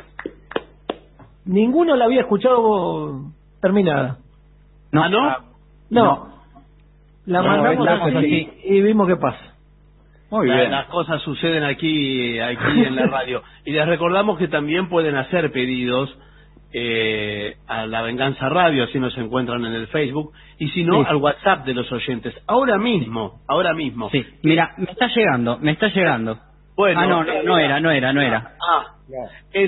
Ninguno la había escuchado terminada. No, no. La mandamos así y vimos qué pasa. Muy bien. Las cosas suceden aquí en la radio. Y les recordamos que también pueden hacer pedidos a La Venganza Radio, así nos encuentran en el Facebook, y si no, al WhatsApp de los oyentes. Ahora mismo. Sí, mira, me está llegando. Bueno, no era. Es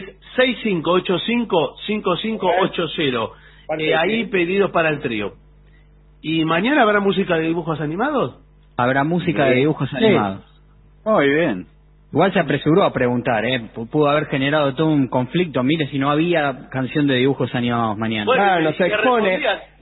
6585-5580. Ahí pedidos para el trío. ¿Y mañana habrá música de dibujos animados? Habrá música de dibujos animados. Muy bien. Igual se apresuró a preguntar, pudo haber generado todo un conflicto. Mire, si no había canción de dibujos animados mañana. Bueno, no se expone.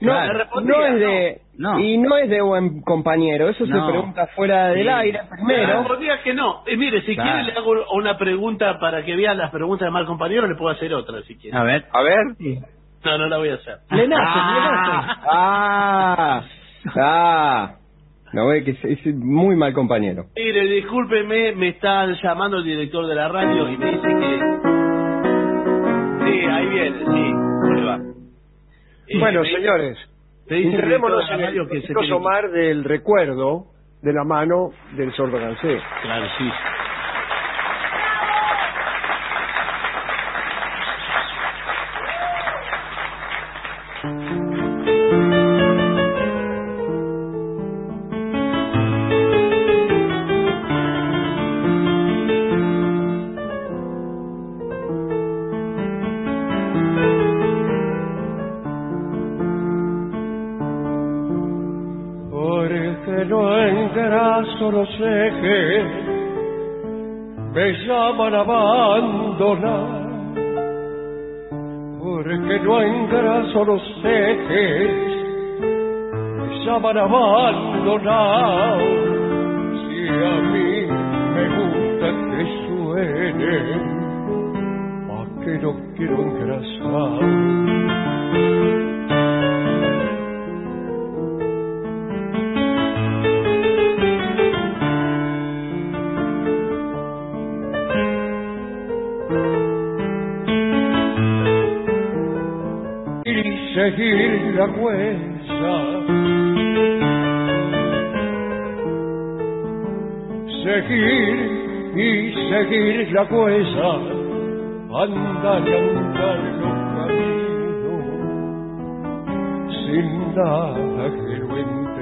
Y no es de buen compañero. Eso se pregunta fuera del aire primero. Respondía que no. Mire, si quiere le hago una pregunta para que vea las preguntas de mal compañero. Le puedo hacer otra si quiere. A ver. Sí. No la voy a hacer. Le nace. No ve que es muy mal compañero. Mire, discúlpeme, me está llamando el director de la radio y me dice que... Sí, ahí viene, sí. ¿Cómo le va? Bueno, señores, internémonos en el exitoso mar del recuerdo de la mano del sordo Gansé. Claro, sí. Los ejes me llaman a abandonar, porque no engraso los ejes me llaman a abandonar. Si a mí me gusta que suene, ¿a qué no quiero engrasar? Seguir la huella, seguir la huella, andar los caminos, sin nada que lo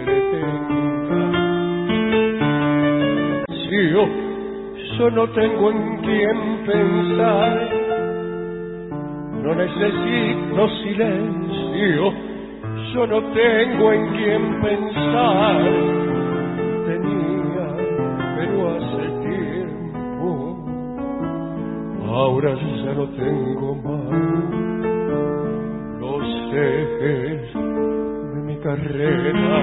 entretenga. Si yo no tengo en quién pensar, no necesito silencio, yo no tengo en quién pensar. Tenía, pero hace tiempo, ahora ya no tengo más. Los ejes de mi carrera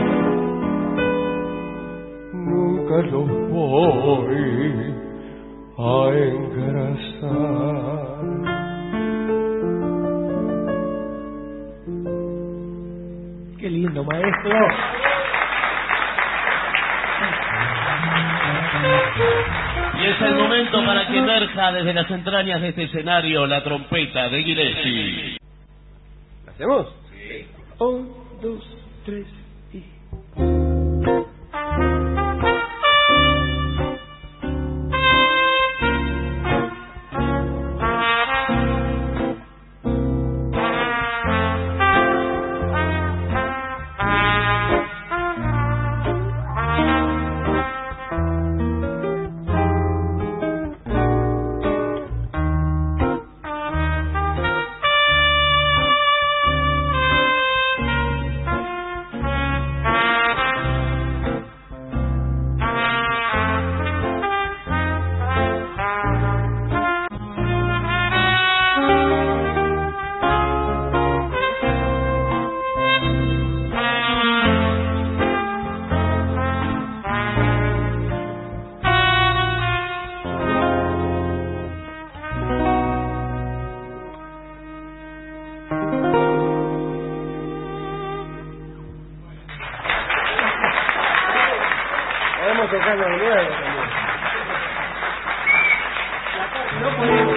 nunca los voy a engrasar. Qué lindo, maestro. Y es el momento para que emerja desde las entrañas de este escenario la trompeta de Gillespie. ¿La hacemos? Sí. 1, 2, 3 y... tocarlo de nuevo también. No podemos.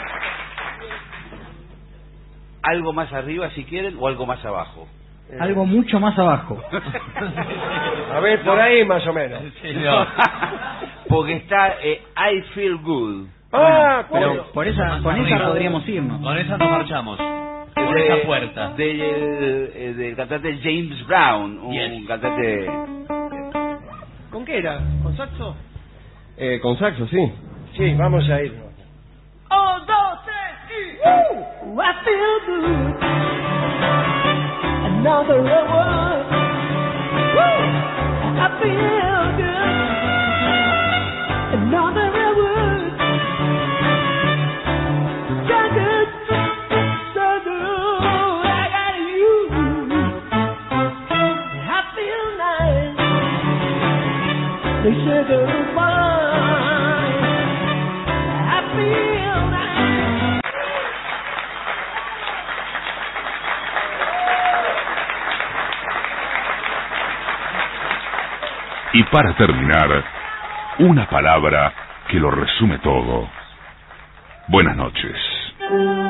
Algo más arriba si quieren o algo más abajo. Algo mucho más abajo. A ver, por ahí más o menos. Sí, no. Porque está I Feel Good. Ah, pero con esa podríamos irnos. Con esa nos marchamos. Por esa puerta. Del cantante James Brown, un cantante... ¿Con qué era? ¿Con saxo? Con saxo, sí. Sí, vamos a irnos. 1, 2, 3 y... I feel good. Another one. I feel good. Another one. the sugar pine. I feel that. Y para terminar, una palabra que lo resume todo. Buenas noches.